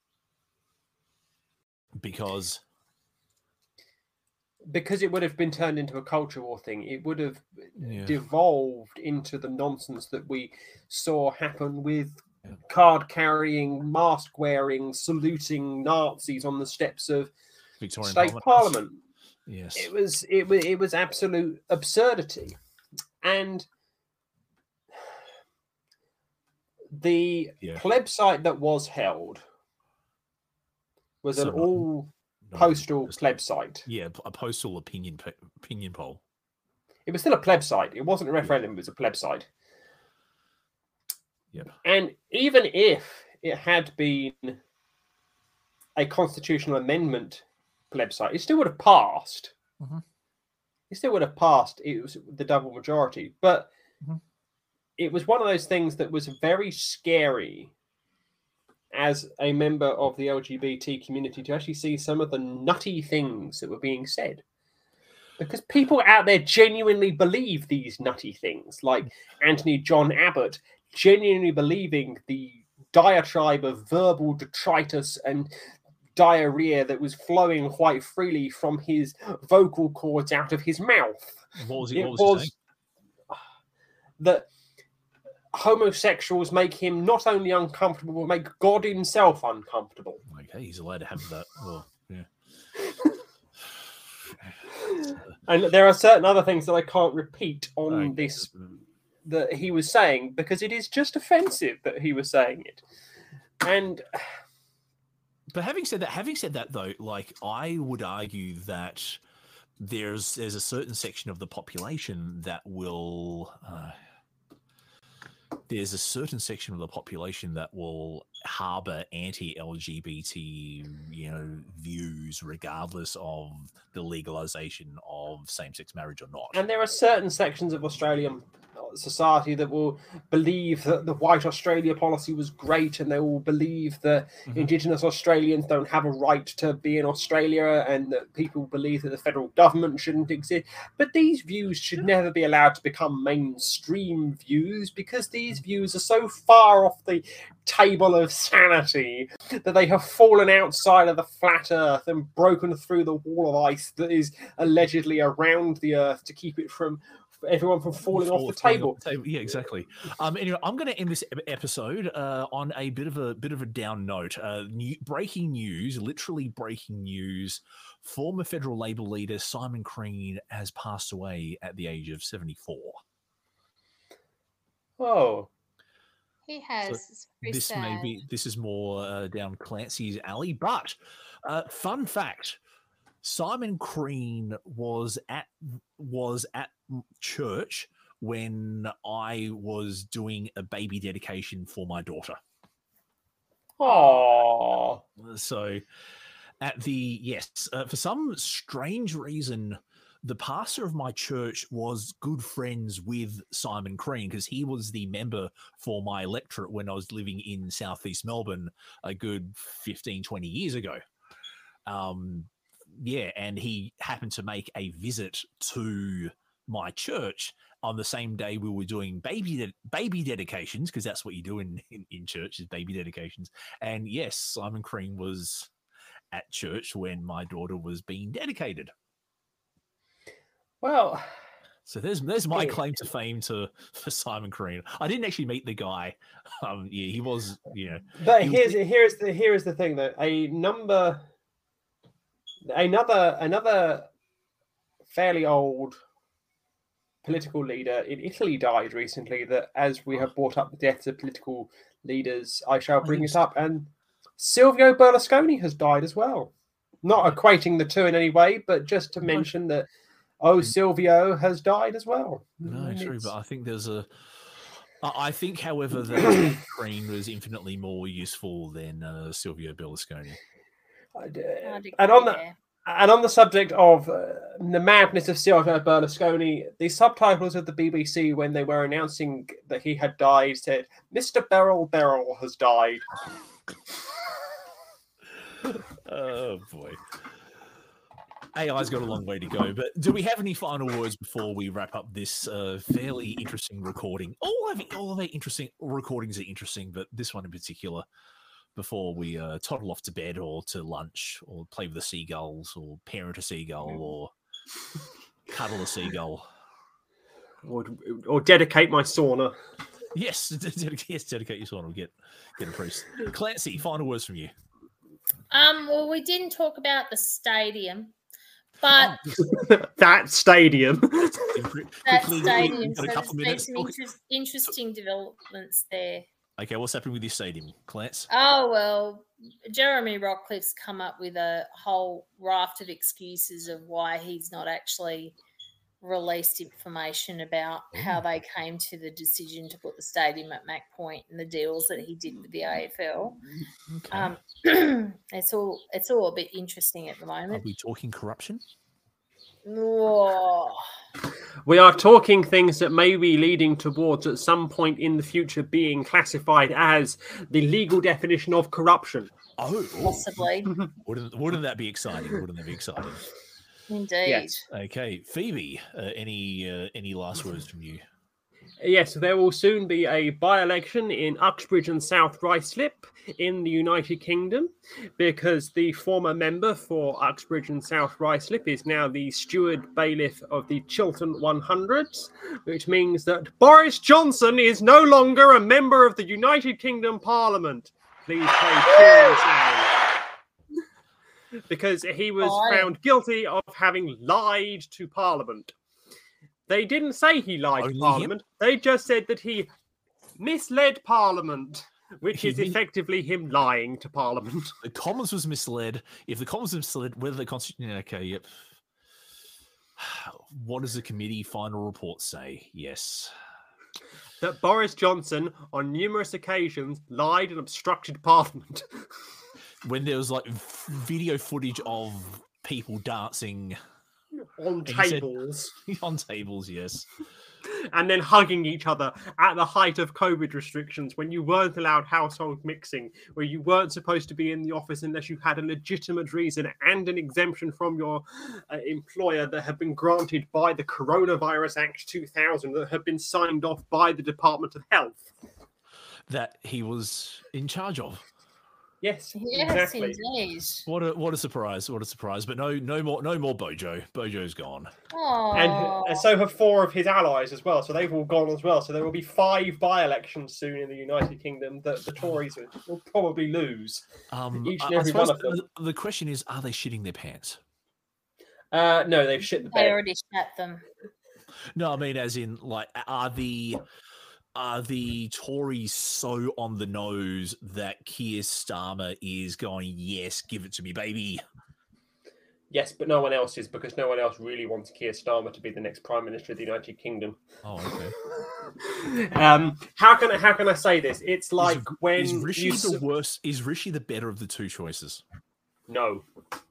Because it would have been turned into a culture war thing. It would have devolved into the nonsense that we saw happen with card-carrying, mask-wearing, saluting Nazis on the steps of Victorian State Parliament. Yes, it was absolute absurdity, and the plebiscite that was held was an all-postal plebiscite. Yeah, a postal opinion poll. It was still a plebiscite. It wasn't a referendum. It was a plebiscite. Yep. And even if it had been a constitutional amendment plebiscite, it still would have passed. Mm-hmm. It still would have passed. It was the double majority. But it was one of those things that was very scary as a member of the LGBT community to actually see some of the nutty things that were being said. Because people out there genuinely believe these nutty things, like Anthony John Abbott genuinely believing the diatribe of verbal detritus and diarrhea that was flowing quite freely from his vocal cords out of his mouth. What was he saying? That homosexuals make him not only uncomfortable, but make God himself uncomfortable. Okay, he's allowed to have that. Well, yeah. And there are certain other things that I can't repeat on this that he was saying, because it is just offensive that he was saying it. But having said that though, like, I would argue that there's a certain section of the population that will harbor anti-LGBT, views, regardless of the legalization of same-sex marriage or not. And there are certain sections of Australian society that will believe that the White Australia policy was great, and they will believe that Indigenous Australians don't have a right to be in Australia, and that people believe that the federal government shouldn't exist. But these views should never be allowed to become mainstream views, because these views are so far off the table of sanity that they have fallen outside of the flat earth and broken through the wall of ice that is allegedly around the earth to keep it from everyone from falling off the table. Yeah, exactly. Anyway, I'm going to end this episode on a bit of a down note. Breaking news, literally breaking news. Former federal Labor leader Simon Crean has passed away at the age of 74. Oh. He has. So this is more down Clancy's alley, but fun fact: Simon Crean was at church when I was doing a baby dedication for my daughter. Oh, so for some strange reason, the pastor of my church was good friends with Simon Crean, because he was the member for my electorate when I was living in southeast Melbourne a good 15, 20 years ago. and he happened to make a visit to my church on the same day we were doing baby dedications, because that's what you do in church, is baby dedications. And yes, Simon Crean was at church when my daughter was being dedicated. Well, so there's my claim to fame for Simon Crean. I didn't actually meet the guy. He was, But here's the thing, though. Another fairly old political leader in Italy died recently. That, as we have brought up the deaths of political leaders, I shall bring it up. And Silvio Berlusconi has died as well. Not equating the two in any way, but just to mention that. Silvio has died as well. No, true, but I think I think, however, that Crean was infinitely more useful than Silvio Berlusconi. And on the subject of the madness of Silvio Berlusconi, the subtitles of the BBC, when they were announcing that he had died, said, "Mr. Beryl has died." Oh boy. AI's got a long way to go, but do we have any final words before we wrap up this fairly interesting recording? All of our interesting recordings are interesting, but this one in particular, before we toddle off to bed or to lunch or play with the seagulls or parent a seagull or cuddle a seagull. Or dedicate my sauna. Yes, dedicate your sauna. Get a priest. Clancy, final words from you. Well, we didn't talk about the stadium. But that stadium. So there's been some interesting developments there. Okay, what's happening with your stadium, Clance? Oh, well, Jeremy Rockcliffe's come up with a whole raft of excuses of why he's not actually released information about how they came to the decision to put the stadium at Mac Point and the deals that he did with the AFL. Okay. It's all a bit interesting at the moment. Are we talking corruption? Whoa. We are talking things that may be leading towards at some point in the future being classified as the legal definition of corruption. Oh, possibly. Wouldn't that be exciting? Wouldn't that be exciting? Indeed. Yes. Okay, Phoebe. Any last words from you? Yes, there will soon be a by-election in Uxbridge and South Ruislip in the United Kingdom, because the former member for Uxbridge and South Ruislip is now the steward bailiff of the Chiltern 100s, which means that Boris Johnson is no longer a member of the United Kingdom Parliament. Please play cheering sound. Because he was found guilty of having lied to Parliament. They didn't say he lied to Parliament. They just said that he misled Parliament, which is effectively him lying to Parliament. The Commons was misled. If the Commons was misled, whether the Constitution... Okay, yep. What does the committee final report say? Yes. That Boris Johnson, on numerous occasions, lied and obstructed Parliament. When there was like video footage of people dancing on tables. On tables, yes. And then hugging each other at the height of COVID restrictions, when you weren't allowed household mixing, where you weren't supposed to be in the office unless you had a legitimate reason and an exemption from your employer that had been granted by the Coronavirus Act 2000, that had been signed off by the Department of Health. That he was in charge of. Yes, exactly. Indeed. What a surprise! What a surprise! But no more Bojo. Bojo's gone. Aww. And so have 4 of his allies as well. So they've all gone as well. So there will be 5 by-elections soon in the United Kingdom that the Tories will probably lose. Each and every one of them. The question is, are they shitting their pants? No, they've shit the bed. They already shat them. No, I mean, as in, like, are the Tories so on the nose that Keir Starmer is going, yes, give it to me, baby? Yes, but no one else is, because no one else really wants Keir Starmer to be the next Prime Minister of the United Kingdom. Oh, okay. How can I say this? It's like is Rishi the worst? Is Rishi the better of the 2 choices? No.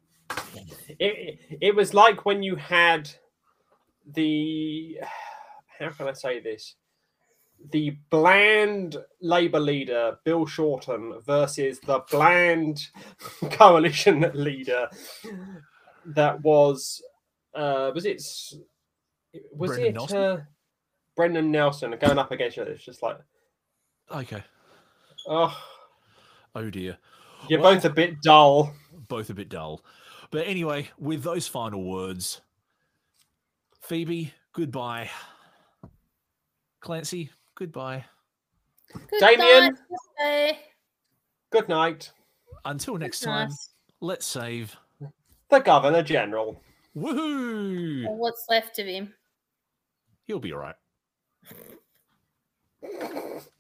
It was like when you had the... How can I say this? The bland Labour leader, Bill Shorten, versus the bland coalition leader, that was it Brendan Nelson? Brendan Nelson going up against you? It's just like, okay. Oh dear. You're both a bit dull. Both a bit dull. But anyway, with those final words, Phoebe, goodbye. Clancy, goodbye. Damien, good night. Until next time, let's save the Governor General. Woohoo! Or what's left of him. He'll be all right.